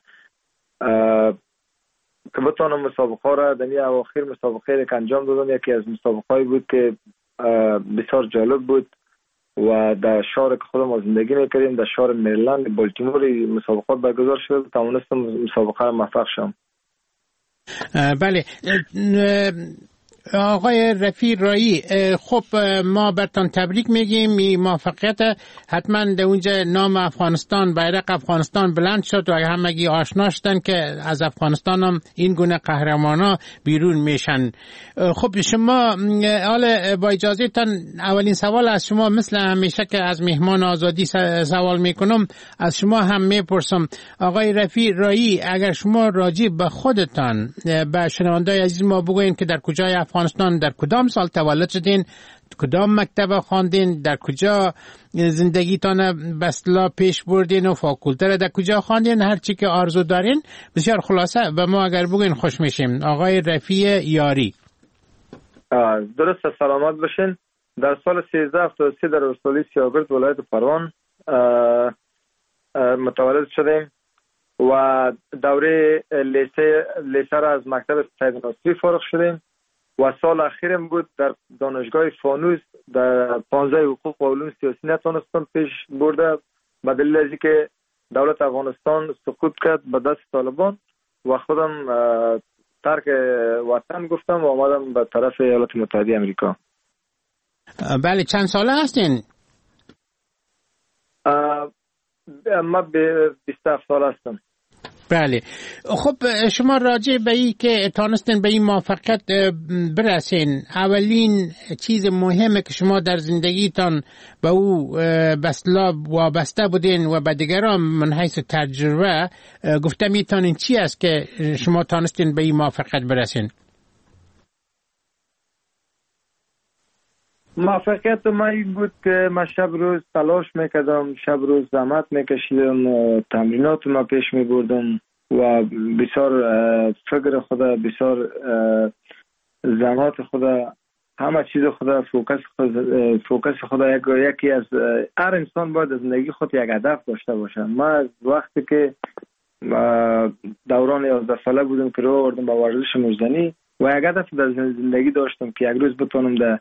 که بتونم مسابقه را در اواخر مسابقه که انجام دادم. یکی از مسابقه‌ای بود که بسیار جالب بود و در شهر که خودم از زندگی میکردیم، در شهر مریلند بالتیمور مسابقات برگزار شد. توانستم مسابقه را موفق شدم. بله آقای رفیع یاری، خب ما برتان تبریک میگیم. این موفقیت حتما در اونجا نام افغانستان، بیرق افغانستان بلند شد و همگی آشنا شدن که از افغانستان هم این گونه قهرمانا بیرون میشن. خب شما حالا با اجازه تان اولین سوال از شما مثل همیشه که از مهمان آزادی سوال میکنم از شما هم میپرسم. آقای رفیع یاری، اگر شما راجع به خودتان به شنوندای عزیز ما بگوین که در کجای افغانستان در کدام سال تولد شدین، کدام مکتب خواندین، در کجا زندگیتان به اصطلاح پیش بردین و فاکولته در کجا خواندین، هر چی که آرزو دارین بسیار خلاصه به ما اگر بگین خوش میشیم. آقای رفیع یاری. درست، سلامت باشین. در سال 1373 در ولسوالی سیاگرد ولایت پروان متولد شدیم و دوره لیسه را از مکتب سید ناصری فارغ شدیم و سال اخیرم بود در دانشگاه فانوس در 15 حقوق و علوم سیاسی نتونستم پیش برده به دلیل از اینکه دولت افغانستان سقوط کرد به دست طالبان و خودم ترک وطن گفتم و آمدم به طرف ایالات متحده آمریکا. بله، چند ساله هستین؟ من 27 سال هستم. بله. خب شما راجع به این که تانستین به این موفقیت برسین، اولین چیز مهمه که شما در زندگیتان به او بسلا وابسته بودین و به دیگران من حیث تجربه گفته میتونین چی است که شما تانستین به این موفقیت برسین؟ موفقیت من این بود که من شب روز تلاش میکردم، شب روز زحمت میکشیدم و تمرینات ما پیش میبردم و بسیار فکر خدا، بسیار زحمت خدا، همه چیز خدا، فوکس خدا. یکی از هر انسان باید از زندگی خود یک هدف داشته باشه. من از وقتی که دوران 11 ساله بودم که رو آوردم به ورزش مجدنی و یک هدف در زندگی داشتم که یک روز بتونم در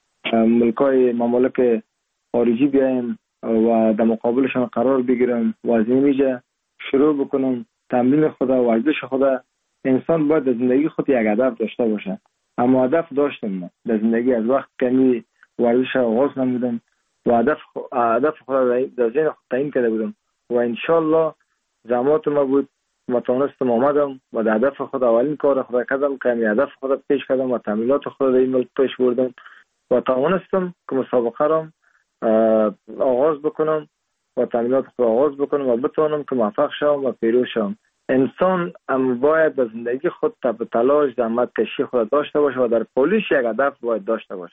ممالک خارجی بیایم و در مقابلشان قرار بگیرم و از این میجه شروع بکنم تمرین خدا، ورزش خدا. انسان باید در زندگی خود یک هدف داشته باشه. اما هدف داشتم من در زندگی از وقت که ورزش آغاز نمودم و هدف خدا در ذهن خود تعیین کرده بودم و انشالله زحمات ما بود ما توانستم آمدم و در هدف خود اولین کار خدا کردم که هدف خدا پیش کردم و تمرینات خدا در این ملک پیش بردم و توانستم که مسابقه را آغاز بکنم و تمرینات خود آغاز بکنم و بتوانم که موفق شوم و پیروز شوم. انسان باید در زندگی خود تب تلاش زحمت کشی خود داشته باشه و در پولیش یک هدف باید داشته باشه.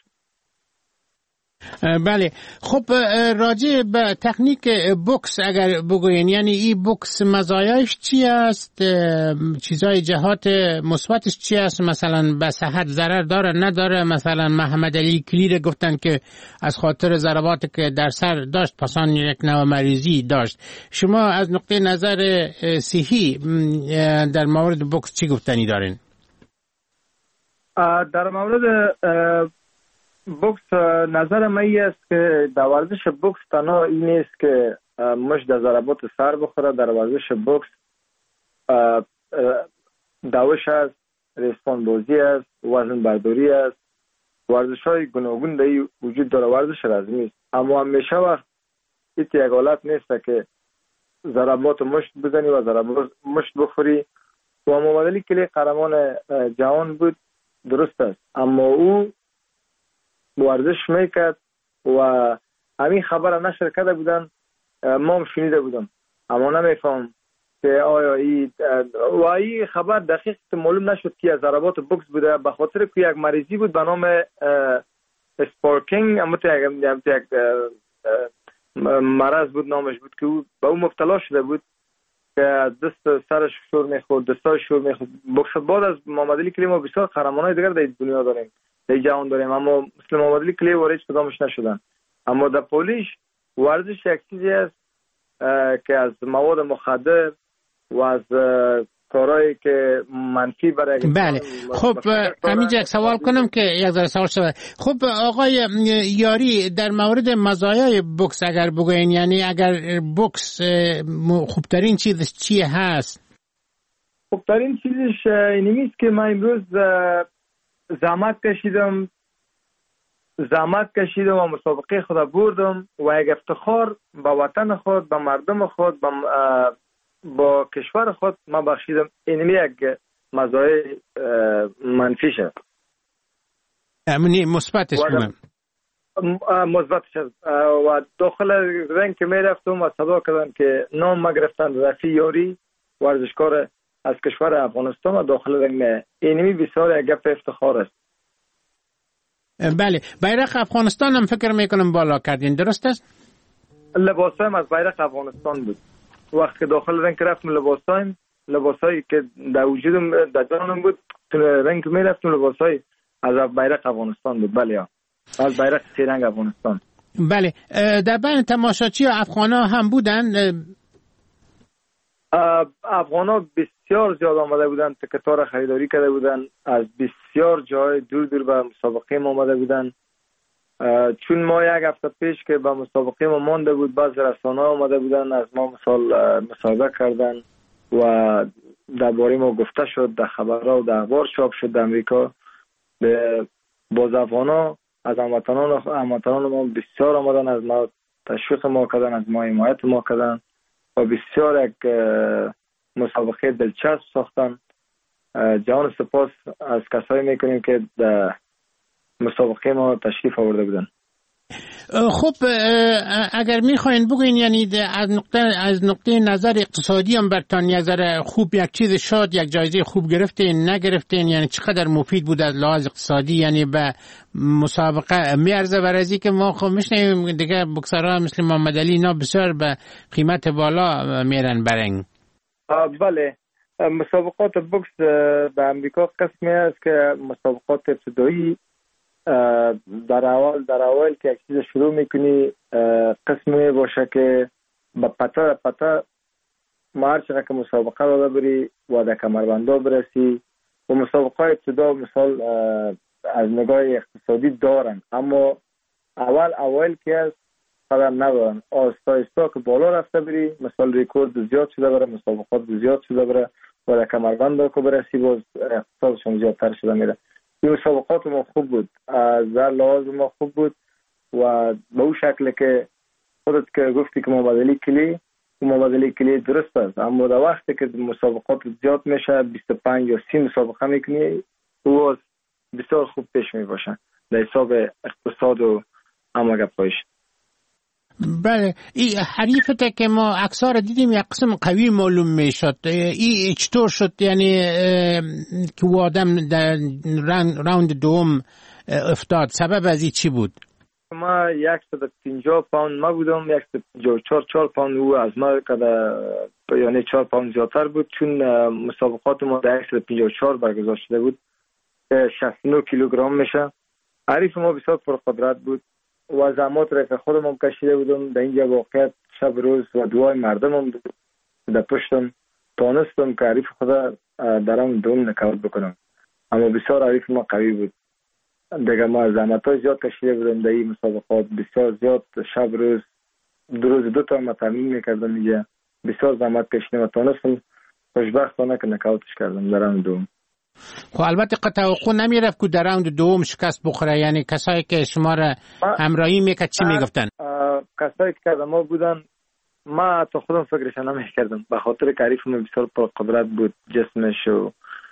بله. خب راجع به تکنیک بوکس اگر بگوین، یعنی این بوکس مزایاش چی است؟ چیزای جهات مثبتش چی است؟ مثلا به صحت ضرر داره نداره؟ مثلا محمد علی کلیر گفتن که از خاطر ضرباتی که در سر داشت پسان یک نوع مریضی داشت. شما از نقطه نظر صحی در مورد بوکس چی گفتنی دارین؟ در مورد بوکس نظر من است که در ورزش بوکس تنها این نیست که مش در ضربات سر بخوره. در ورزش بوکس دوش است، ریسمان بازی است، وزن برداری است، ورزش های گوناگون در وجود داره. ورزش رزمی است، اما همیشه وقت یک حالت نیست که ضربات مشت بزنی و ضربات مشت بخوری. و محمد علی کلی قهرمان جهان بود، درست است، اما او ورزش میکرد و همین خبر نشر کرده بودن، ما هم شنیده بودم اما نمیفهم که آیا این خبر دقیق معلوم نشد که از ضربات بوکس بوده، به خاطر که یک مریضی بود به نام اسپارکینگ، اما یک مرض بود نامش بود که او به او مبتلا شده بود که دست سرش شور میخورد، دستاش شور میخورد. بوکس بعد از محمد علی کلی ما بسیار قهرمانای دیگر در دنیا داریم، در جهان داریم، اما مثل محمد علی کلی وارد کدامش نشدن. اما در پولیش ورزش یک چیزی است که از مواد مخدر و از کارهایی که منفی برای بله. خب همینجا یک سوال کنم که یک ذره سوال شده. خب آقای یاری، در مورد مزایای بوکس اگر بگوین، یعنی اگر بوکس خوبترین چیزش چی هست؟ خوبترین چیزش اینی است که من امروز زحمت کشیدم و مسابقه خود بردم و یک افتخار به وطن خود، به مردم خود، با کشور خود ما بخشیدم. این یک مزایای منفی شد. امنی مثبتش کنم. مثبتش و داخل رنگ که می رفتم و صدا کردن که نام ما گرفتن رفیع یاری، ورزشکار از کشور افغانستان و داخل رنگ. اینمی بسیار یک گپ افتخار است. بله. بیرق افغانستان هم فکر میکنم بالا کردین، درست است؟ لباسایم از بیرق افغانستان بود. وقتی که داخل رنگ رفتم لباسایی که در وجودم در جانم بود، تو رنگ می رفتم لباسایی از بیرق افغانستان بود. بله، از بیرق سه رنگ افغانستان. بله. در بین تماشاچی افغانا هم بودن؟ افغانا بسیار زیاد آمده بودن، تکتار خریداری کرده بودن، از بسیار جای دور دور به مسابقه ما آمده بودن. چون ما یک هفته پیش که به مسابقه ما مانده بود، بعض رسانه آمده بودن از ما مصاحبه کردن و درباره ما گفته شد، در خبرها و در اخبار چاپ شد در امریکا. باز افغانا از هموطنان ما بسیار آمدن، از ما تشویق ما کردن، از ما حمایت ما کردن و بسیار یک مسابقه دلچسب ساختن. جان سپاس از کسایی میکنیم که در مسابقه ما تشریف آورده بودن. خب اگر میخواین بگوین، یعنی از نقطه نظر اقتصادی هم برتان یک ذره خوب یک چیز شد، یک جایزه خوب گرفتین نگرفتین، یعنی چقدر مفید بود از لحاظ اقتصادی، یعنی به مسابقه میارزه برای که ما خب میشنیم دیگه بوکسرها مثل محمد علی اینا بسیار به قیمت بالا میرن برنگ. بله، مسابقات بوکس در امریکا قسمی است که مسابقات ابتدایی در اول که یک چیز شروع میکنی قسمی باشه که با پتا ما هر چقدر که مسابقه داده بری و در کمربندا برسی و مسابقه ابتدا مثال از نگاه اقتصادی دارن، اما اول که از قدم ندارن. آستا که بالا رفته بری، مثال ریکورد زیاد شده بره، مسابقات زیاد شده بره و در کمربندا که برسی باز اقتصادشون زیادتر شده میره. این مسابقات ما خوب بود، از لحاظ ما خوب بود و به اون شکل که خودت که گفتی که محمد علی کلی درست است، اما در وقتی که مسابقات زیاد میشه 25 یا 30 مسابقه میکنی او بسیار خوب پیش میباشن در حساب اقتصاد و همه گپایش. بله این حریفته که ما اکثر دیدیم یک قسم قوی معلوم میشد، این چطور شد؟ یعنی که او آدم در راوند دوم افتاد، سبب از این چی بود؟ ما 150 پوند ما بودم، 154 پوند او از ما کده، یعنی 4 پوند زیادتر بود، چون مسابقات ما در 154 برگزار شده بود، 69 کیلوگرم میشه. حریف ما بسیار پرقدرت بود و زحمات را که خودم هم کشیده بودم در اینجا واقعیت شب روز و دعای مردم هم در پشتم تانستم که حریف خدا در اون دوم نکاوت بکنم، اما بسیار حریف ما قوی بود دیگه. ما زحمت های زیاد کشیده بودم در این مسابقات، بسیار زیاد، شب روز دو تا ما تمرین میکردم اینجا، بسیار زحمت کشیدم و تانستم خوشبختانه که نکاوتش کردم در اون دوم. خب البته توقع نمیرفت که در راوند دوم شکست بخوره، یعنی کسایی که شما را همراهی میکرد چی میگفتن؟ کسایی که ما بودن ما تا خودم فکرش نمیکردم، به خاطر که حریف ما بسیار پرقدرت بود، جسمش و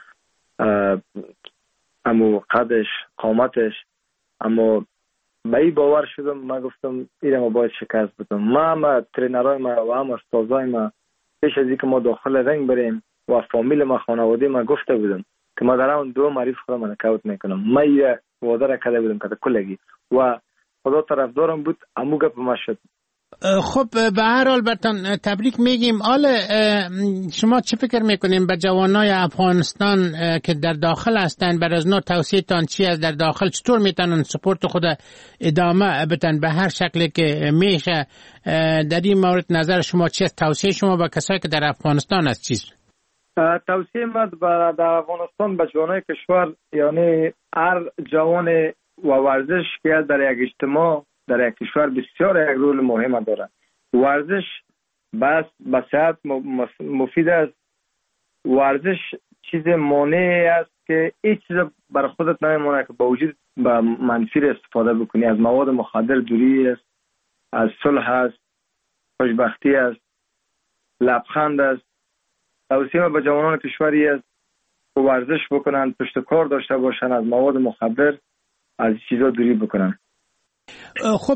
امو قدش قامتش، اما به این باور شدم، ما گفتم ایره ما باید شکست بدم. ما ترینرهای ما و هم استازای ما پیش از اینکه ما داخل رنگ بریم و فامیل ما خانواده ما گفته بودم که ما در اون دو معریف خودم نکاوت میکنم. ما یه وعده را کرده بودم که کلگی و خدا طرفدارم بود، امو گپ ما شد. خب به هر حال برتان تبریک میگیم. حالا شما چه فکر میکنیم به جوانای افغانستان که در داخل هستن، بر از نوع توصیه تان چی از در داخل چطور میتونن سپورت خود ادامه بدن به هر شکلی که میشه؟ در این مورد نظر شما چیست؟ توصیه شما به کسایی که در افغانستان است چیست؟ توصیه من در افغانستان به جوانای کشور، یعنی هر جوان و ورزش که در یک اجتماع در یک کشور بسیار یک رول مهم داره. ورزش بس به صحت مفید است. ورزش چیز مانعی است که هیچ چیز بر خودت نمیمونه که با وجود به منفی استفاده بکنی. از مواد مخدر دوری است، از صلح است، خوشبختی است، لبخند است. توصیه به جوانان کشوری است که ورزش بکنن، پشت کار داشته باشن، از مواد مخدر از چیزا دوری بکنن. خب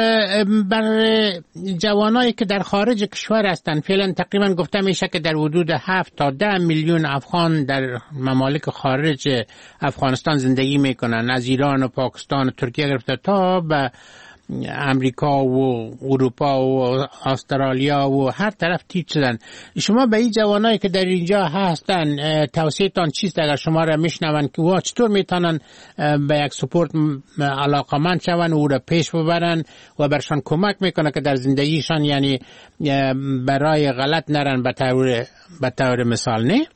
برای جوانایی که در خارج کشور هستند، فعلا تقریبا گفته میشه که در حدود 7 تا 10 میلیون افغان در ممالک خارج افغانستان زندگی میکنن، از ایران و پاکستان و ترکیه گرفته تا به امریکا و اروپا و استرالیا و هر طرف تیپ شدن. شما به این جوانایی که در اینجا هستن توصیه تان چیست اگر شما را میشنون که وا چطور میتونن به یک سپورت علاقمند شون و او را پیش ببرن و برشان کمک میکنه که در زندگیشان یعنی برای غلط نرن به طور مثال؟ نه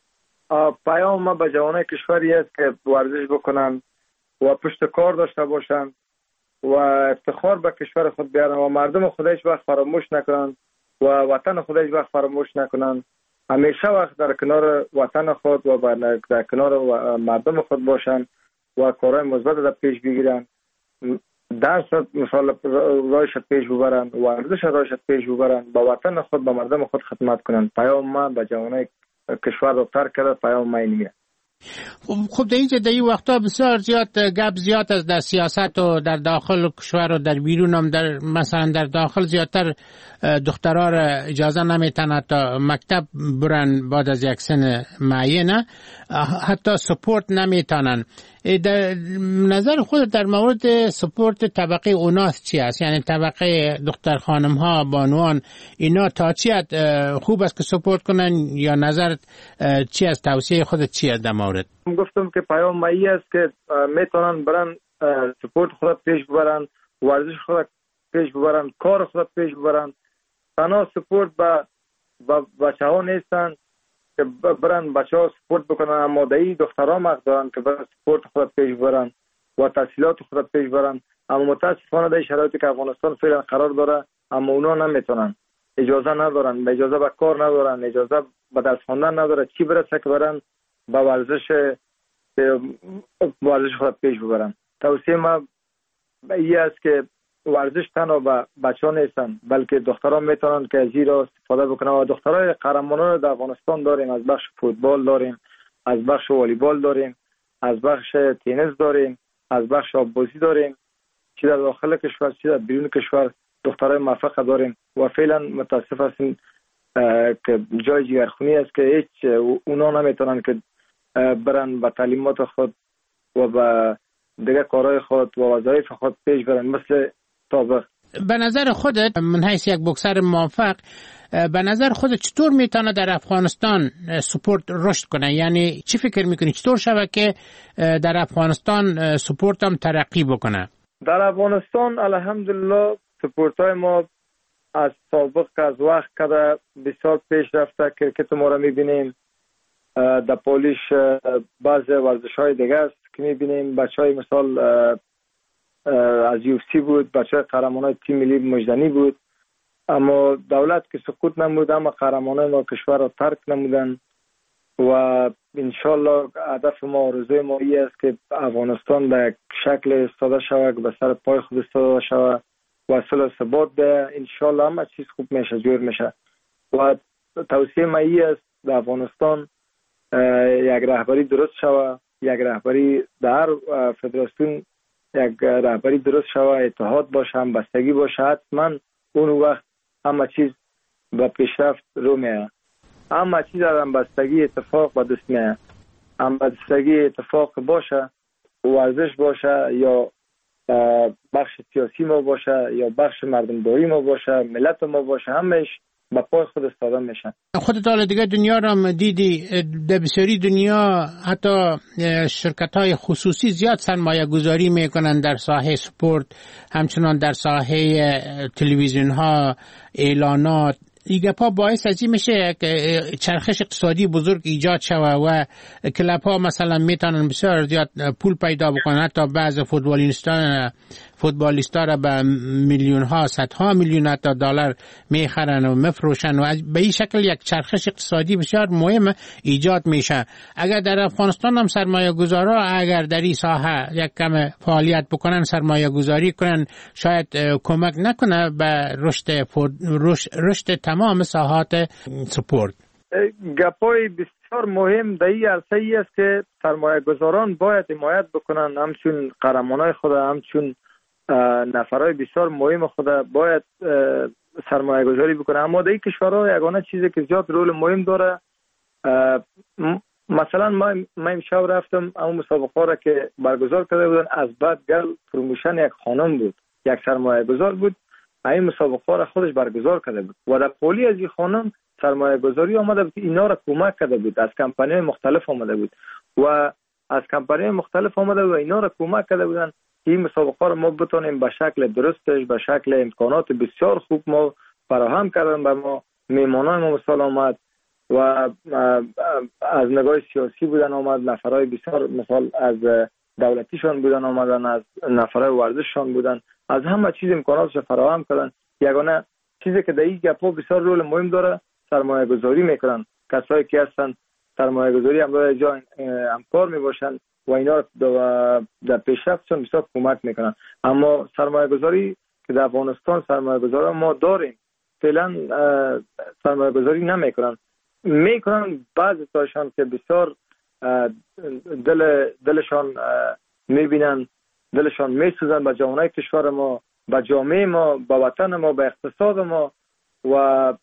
پیام ما به جوانای کشوری است که ورزش بکنن و پشت کار داشته باشن و افتخار به کشور خود بیارن و مردم خود هیچ وقت فراموش نکنن و وطن خود هیچ وقت فراموش نکنن. همیشه وقت در کنار وطن خود و در کنار مردم خود باشن و کارهای مثبت را پیش بگیرن. درس مثلا رایش پیش ببرن، ورزش رایش پیش ببرن، با وطن خود با مردم خود خدمت کنن. پیام ما به جوانای کشور رو ترک کرده، پیام ما اینه. خب در این وقتا بسیار زیاد گپ زیاد است در سیاست و در داخل کشور و در بیرون هم. در مثلا در داخل زیادتر دخترها را اجازه نمیتونه تا مکتب برن بعد از یک سن معینه، حتی سپورت نمیتونن. در نظر خود در مورد سپورت طبقه اوناس چی است؟ یعنی طبقه دختر خانم ها، بانوان، اینا تا چی خوب است که سپورت کنن یا نظرت چی است؟ توصیه خود چی است در مورد؟ گفتم که پیام مایی است که میتونن برن سپورت خود پیش ببرن، ورزش خود پیش ببرن، کار خود پیش ببرن. تنها سپورت با بچه ها نیستن که برن بچه ها سپورت بکنن، اما دایی دخترها مقصد دارن که برن سپورت خود پیش برن و تحصیلات خود پیش برن. اما متاسفانه در شرایطی که افغانستان فعلا قرار داره، اما اونا نمیتونن، اجازه ندارن، اجازه به کار ندارن، اجازه به درس خواندن نداره، چی برسه که برن به ورزش خود پیش ببرن. توصیه ما این است که ورزش تنها به بچه‌ها نیستن، بلکه دخترها میتونن که از این را استفاده بکنن. و دخترای قهرمانان در افغانستان داریم، از بخش فوتبال داریم، از بخش والیبال داریم، از بخش تنیس داریم، از بخش آببازی داریم، چی در داخل کشور چی در بیرون کشور. دخترای موفق داریم و فعلا متاسف هستیم که جای جگرخونی است که هیچ اونا نمیتونن که برن به تعلیمات خود و به دیگه کارهای خود و وظایف خود پیش برن مثل سابق. به نظر خودت من حیث یک بوکسر موفق، به نظر خودت چطور میتونه در افغانستان سپورت رشد کنه؟ یعنی چی فکر میکنی چطور شود که در افغانستان سپورت هم ترقی بکنه؟ در افغانستان الحمدلله سپورت های ما از سابق از وقت کده بسیار پیش رفته. کرکت ما را میبینیم، در پولیش بعض ورزش های دیگه است که میبینیم. بچه های مثال از UFC بود، بچه های قهرمان های تیم ملی مجدنی بود، اما دولت که سکوت نمود، اما قهرمان های ما کشور را ترک نمودن و انشالله هدف ما آرزوی ما ای است که افغانستان به یک شکل استاده شود که به سر پای خود استاده شود و صلح ثبات ده. انشالله همه چیز خوب میشه، جور میشه و توصیه ما ای است در افغانستان یک رهبری درست شود، یک رهبری در فدراسیون یک رهبری درست شود، اتحاد باشه، همبستگی باشه. حتما اون وقت همه چیز به پیشرفت رو میه. همه چیز از همبستگی اتفاق به دست میه. همبستگی اتفاق باشه، ورزش باشه یا بخش سیاسی ما باشه یا بخش مردمداری ما باشه، ملت ما باشه، همش با پای خود استاده میشن. خودت حالا دیگه دنیا را دیدی، در بسیاری دنیا حتی شرکت های خصوصی زیاد سرمایه گذاری میکنن در ساحه سپورت، همچنان در ساحه تلویزیون ها، اعلانات. این پا باعث از این میشه که چرخش اقتصادی بزرگ ایجاد شود و کلاب ها مثلا میتونن بسیار زیاد پول پیدا بکنن. حتی بعض فوتبالیستا را به میلیون ها، صدها میلیون حتی دلار میخرن و مفروشن و به این شکل یک چرخش اقتصادی بسیار مهم ایجاد میشه. اگر در افغانستان هم سرمایه گذارا اگر در این ساحه یک کم فعالیت بکنن، سرمایه گذاری کنن، شاید کمک نکنه به رشد تمام ساحات سپورت. گپای بسیار مهم در این عرصه ای است که سرمایه گذاران باید حمایت بکنن، همچون قهرمانای خود، همچون نفرای بسیار مهم خود باید سرمایه گذاری بکنن. اما در این کشورها یگانه چیزی که زیاد رول مهم داره، مثلا ما امشب رفتم اون مسابقه را که برگزار کرده بودن، از بعد گل پروموشن یک خانم بود، یک سرمایه گذار بود، این مسابقه را خودش برگزار کرده بود و در پولی از این خانم سرمایه گذاری آمده بود، اینا را کمک کرده بود، از کمپانی مختلف آمده بود و از کمپانی مختلف آمده بود و اینا را کمک کرده بودن که این مسابقه را ما بتونیم به شکل درستش، به شکل امکانات بسیار خوب ما فراهم کردن به ما. میمانان ما مثال آمد و از نگاه سیاسی بودن آمد، نفرای بسیار مثال از دولتیشان بودن آمدن، از نفرای ورزششان بودن، از همه چیز امکاناتش فراهم کردن. یگانه چیزی که در این گپا بسیار رول مهم داره سرمایه گذاری میکنن. کسایی که هستن سرمایه گذاری هم برای جا همکار میباشن و اینا در پیشرفتشون بسیار کمک میکنن. اما سرمایه گذاری که در افغانستان سرمایه گذاری ما داریم فعلا سرمایه گذاری نمیکنن. بعضی تاشان که بسیار دلشان میبینن، دلشان میسوزن به جوانای کشور ما، به جامعه ما، به وطن ما، به اقتصاد ما و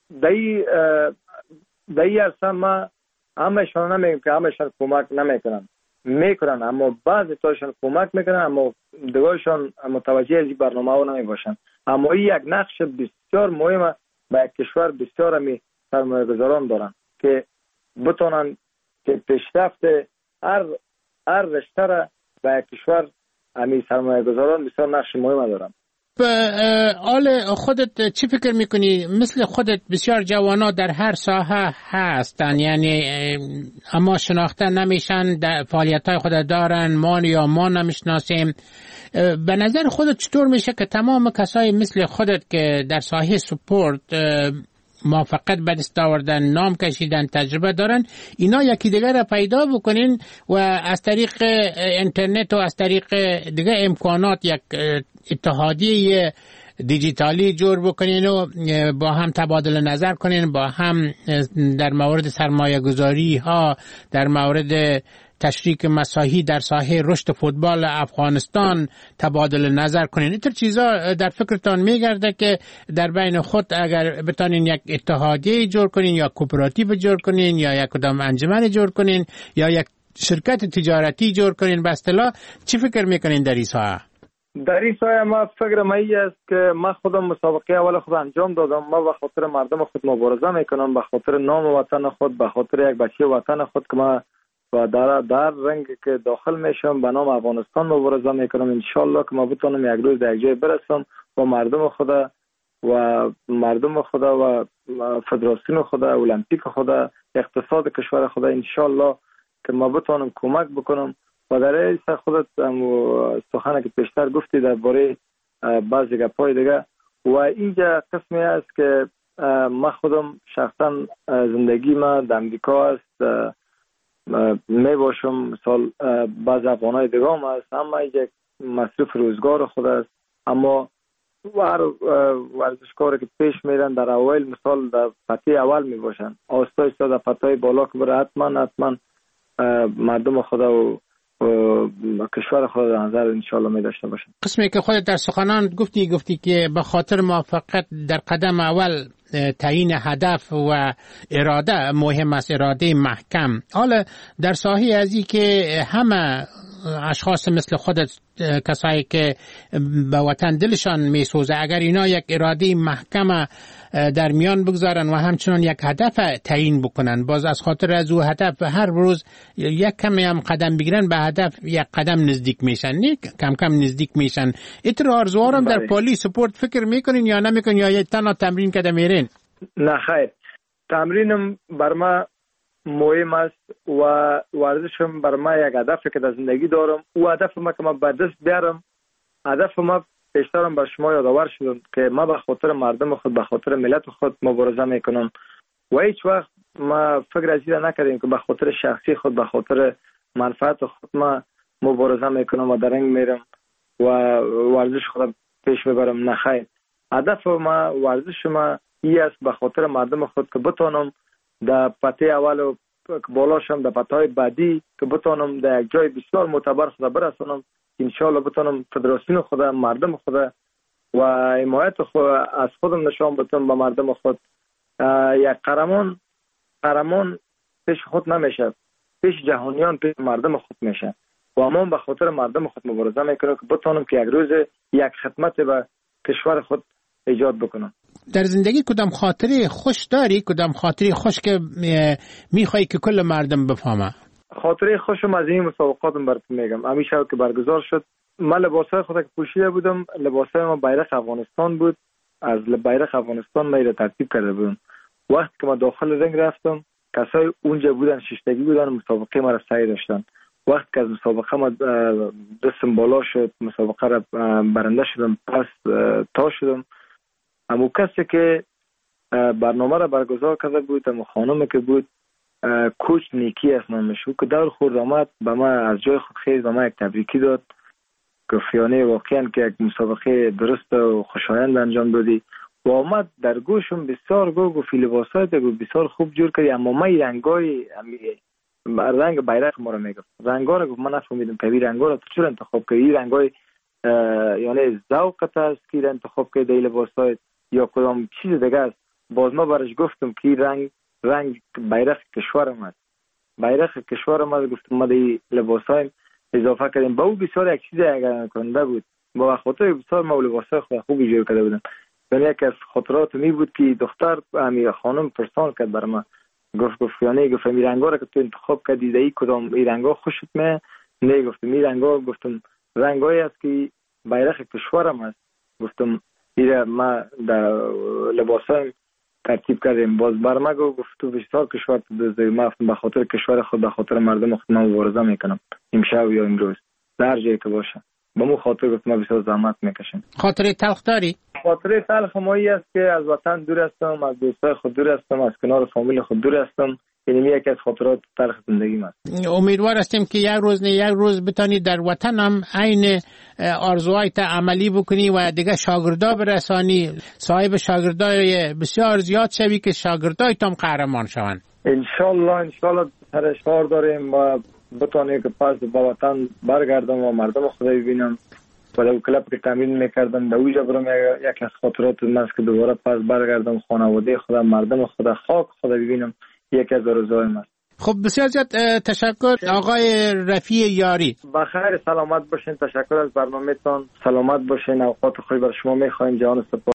دایی اصلا ما همهشان نمیگیم که همهشان کمک میکنن، اما بعضی تاشان کمک میکنن اما دیگرشان متوجه از این برنامه ها نمیباشن. اما این یک نقش بسیار مهمه به یک کشور بسیار همی سرمایه گذاران دارن که بتونن که پیشرفت هر رشته را به یک کشور همی سرمایه گذاران بسیار نقش مهمه دارن. آل خودت چی فکر میکنی؟ مثل خودت بسیار جوانا در هر ساحه هستن، یعنی اما شناخته نمیشن، فعالیت های خود دارن، ما نمیشناسیم. به نظر خودت چطور میشه که تمام کسای مثل خودت که در ساحه سپورت موفقیت به دست آوردن، نام کشیدن، تجربه دارن، اینا یکی دیگر را پیدا بکنین و از طریق اینترنت و از طریق دیگه امکانات یک اتحادیه دیجیتالی جور بکنین و با هم تبادل نظر کنین، با هم در مورد سرمایه گذاری ها، در مورد تشریک مساحی در ساحه رشد فوتبال افغانستان تبادل نظر کنین. اینطور چیزا در فکرتان میگرده که در بین خود اگر بتانین یک اتحادیه جور کنین یا کوپراتیو جور کنین یا یک کدام انجمن جور کنین یا یک شرکت تجارتی جور کنین، به اصطلاح چی فکر میکنین در این ساحه؟ در این سایه ما فکر مایی است که ما خودم مسابقه اول خود انجام دادم. ما به خاطر مردم خود مبارزه میکنم، به خاطر نام وطن خود، به خاطر یک بچه وطن خود که ما و در رنگ که داخل میشم به نام افغانستان مبارزه میکنم. انشالله که ما بتونم یک روز در یک جای برسم و مردم خود و فدراسیون خود، المپیک خود، اقتصاد کشور خود انشالله که ما بتونم کمک بکنم. و در این خودت سخنه که پیشتر گفتی درباره بعضی گپای دیگه و اینجا قسمی است که ما خودم شخصا زندگی ما در امریکا است، می باشم مثال بعض افغانای دیگه هم است، اما اینجا مصرف روزگار خود است. اما ورزشکاری که پیش میرن در اول مثال در پته اول می باشن، آستا ایستا در پته بالا که بره حتما مردم خود و کشور خود در نظر انشالله می داشته باشن. قسمی که خودت در سخنان گفتی که به خاطر موفقیت در قدم اول تعیین هدف و اراده مهم است، اراده محکم. حالا در ساحه ازی که همه اشخاص مثل خودت، کسایی که به وطن دلشان میسوزه، اگر اینا یک اراده محکم در میان بگذارن و همچنان یک هدف تعیین بکنن، باز از خاطر از او هدف هر روز یک کمی هم قدم بگیرن به هدف یک قدم نزدیک میشن، نه کم کم نزدیک میشن. ایتر آرزوارم در پالی سپورت فکر میکنین یا نمیکنین یا تنها تمرین کده میرین؟ نه خیر، تمرینم بر ما مهم است و ورزشم بر ما یک هدفی که در زندگی دارم. او هدف ما که ما به دست بیارم، هدف ما پیشترم بر شما یادآور شدم که ما به خاطر مردم خود، به خاطر ملت خود مبارزه میکنم و هیچ وقت ما فکر از این نکردیم که به خاطر شخصی خود، به خاطر منفعت خود ما مبارزه میکنم و درنگ میرم و ورزش خود پیش میبرم. نخیر، هدف ما، ورزش ما این است به خاطر مردم خود که بتونم در پته اول و بالاشم در پته های بعدی که بتونم در یک جای بسیار معتبر خود برسونم. انشالله بتونم فدراسیون خود، مردم خود و حمایت خود از خودم نشان بدم به مردم خود. یک قهرمان پیش خود نمیشه، پیش جهانیان، پیش مردم خود میشه و ما به خاطر مردم خود مبارزه میکنم که بتونم که یک روز یک خدمت به کشور خود ایجاد بکنم. در زندگی کدام خاطره خوش داری؟ کدام خاطره خوش که میخوایی که کل مردم بفهمه؟ خاطره خوشم از این مسابقاتم براتون میگم. همیشه که برگزار شد، من لباسای خود که پوشیده بودم، لباسای ما بیرق افغانستان بود. از بیرق افغانستان من را ترتیب کرده بودم. وقتی که ما داخل رنگ رفتم، کسای اونجا بودن، ششتگی بودن، مسابقه ما را سعی داشتن. وقتی که از مسابقه ما دستم بالا شد، مسابقه را برنده شدم، پس تا شدم. اما کسی که برنامه را برگزار کرده بود، اما خانمی که بود، کوچ نیکی است نامش، که دور خورد آمد به ما از جای خود خیز به ما یک تبریکی داد، گفت یعنی واقعا که یک مسابقه درست و خوشایند انجام دادی و آمد در گوشم بسیار گفت لباسات بسیار خوب جور کردی، اما ما رنگای رنگ بیرق ما رو میگفت، رنگا رو گفت من نفهمیدم که این رنگا رو تو چرا انتخاب کردی، این رنگای یعنی ذوقت است که انتخاب کردی لباسات یا کدام چیز دیگه است. باز ما برش گفتم که رنگ بیرق کشورم است، بیرق کشورم است. گفتم ما دی لباسای اضافه کردیم با او بسیار یک چیز اگر کننده بود. با خاطر بسیار ما لباسای خود خوبی جور کرده بودم. یعنی یک از خاطرات می بود که دختر امیر خانم پرسان کرد بر ما، گفت یعنی گفت این رنگا رو که تو انتخاب کردی دی کدام این رنگا خوشت میاد؟ نه گفتم این رنگا، گفتم رنگایی است که بیرق کشورم است. گفتم این ما در لباسایم ترتیب کردیم. باز بر ما گفت تو بسیار کشور تو دوست داری. ما به خاطر کشور خود، به خاطر مردم خود من مبارزه میکنم، امشب یا امروز در جایی که باشه. به مو خاطر گفت ما بسیار زحمت میکشیم. خاطره تلخ داری؟ خاطره تلخ مایی است که از وطن دور هستم، از دوستای خود دور هستم، از کنار فامیل خود دور هستم. این یکی از خاطرات تلخ زندگی من. امیدوار هستیم که یک روز نه یک روز بتانی در وطن هم عین آرزوهایت عملی بکنی و دیگه شاگردا برسانی، صاحب شاگردای بسیار زیاد شوی که شاگردایت هم قهرمان شوند. انشالله سرش کار داریم و بتونم که پس به وطن برگردم و مردم خدا ببینم. و در کلاب که تمرین میکردم در اوجا برم یک از خاطرات من که دوباره پس برگردم خانواده خدا، مردم خدا، خاک خدا ببینم، یکی از آرزوهای من. خب بسیار زیاد تشکر آقای رفیع یاری. بخیر، سلامت باشین. تشکر از برنامهتان. سلامت باشین. اوقات خوبی بر شما میخوایم. جهان سپاس.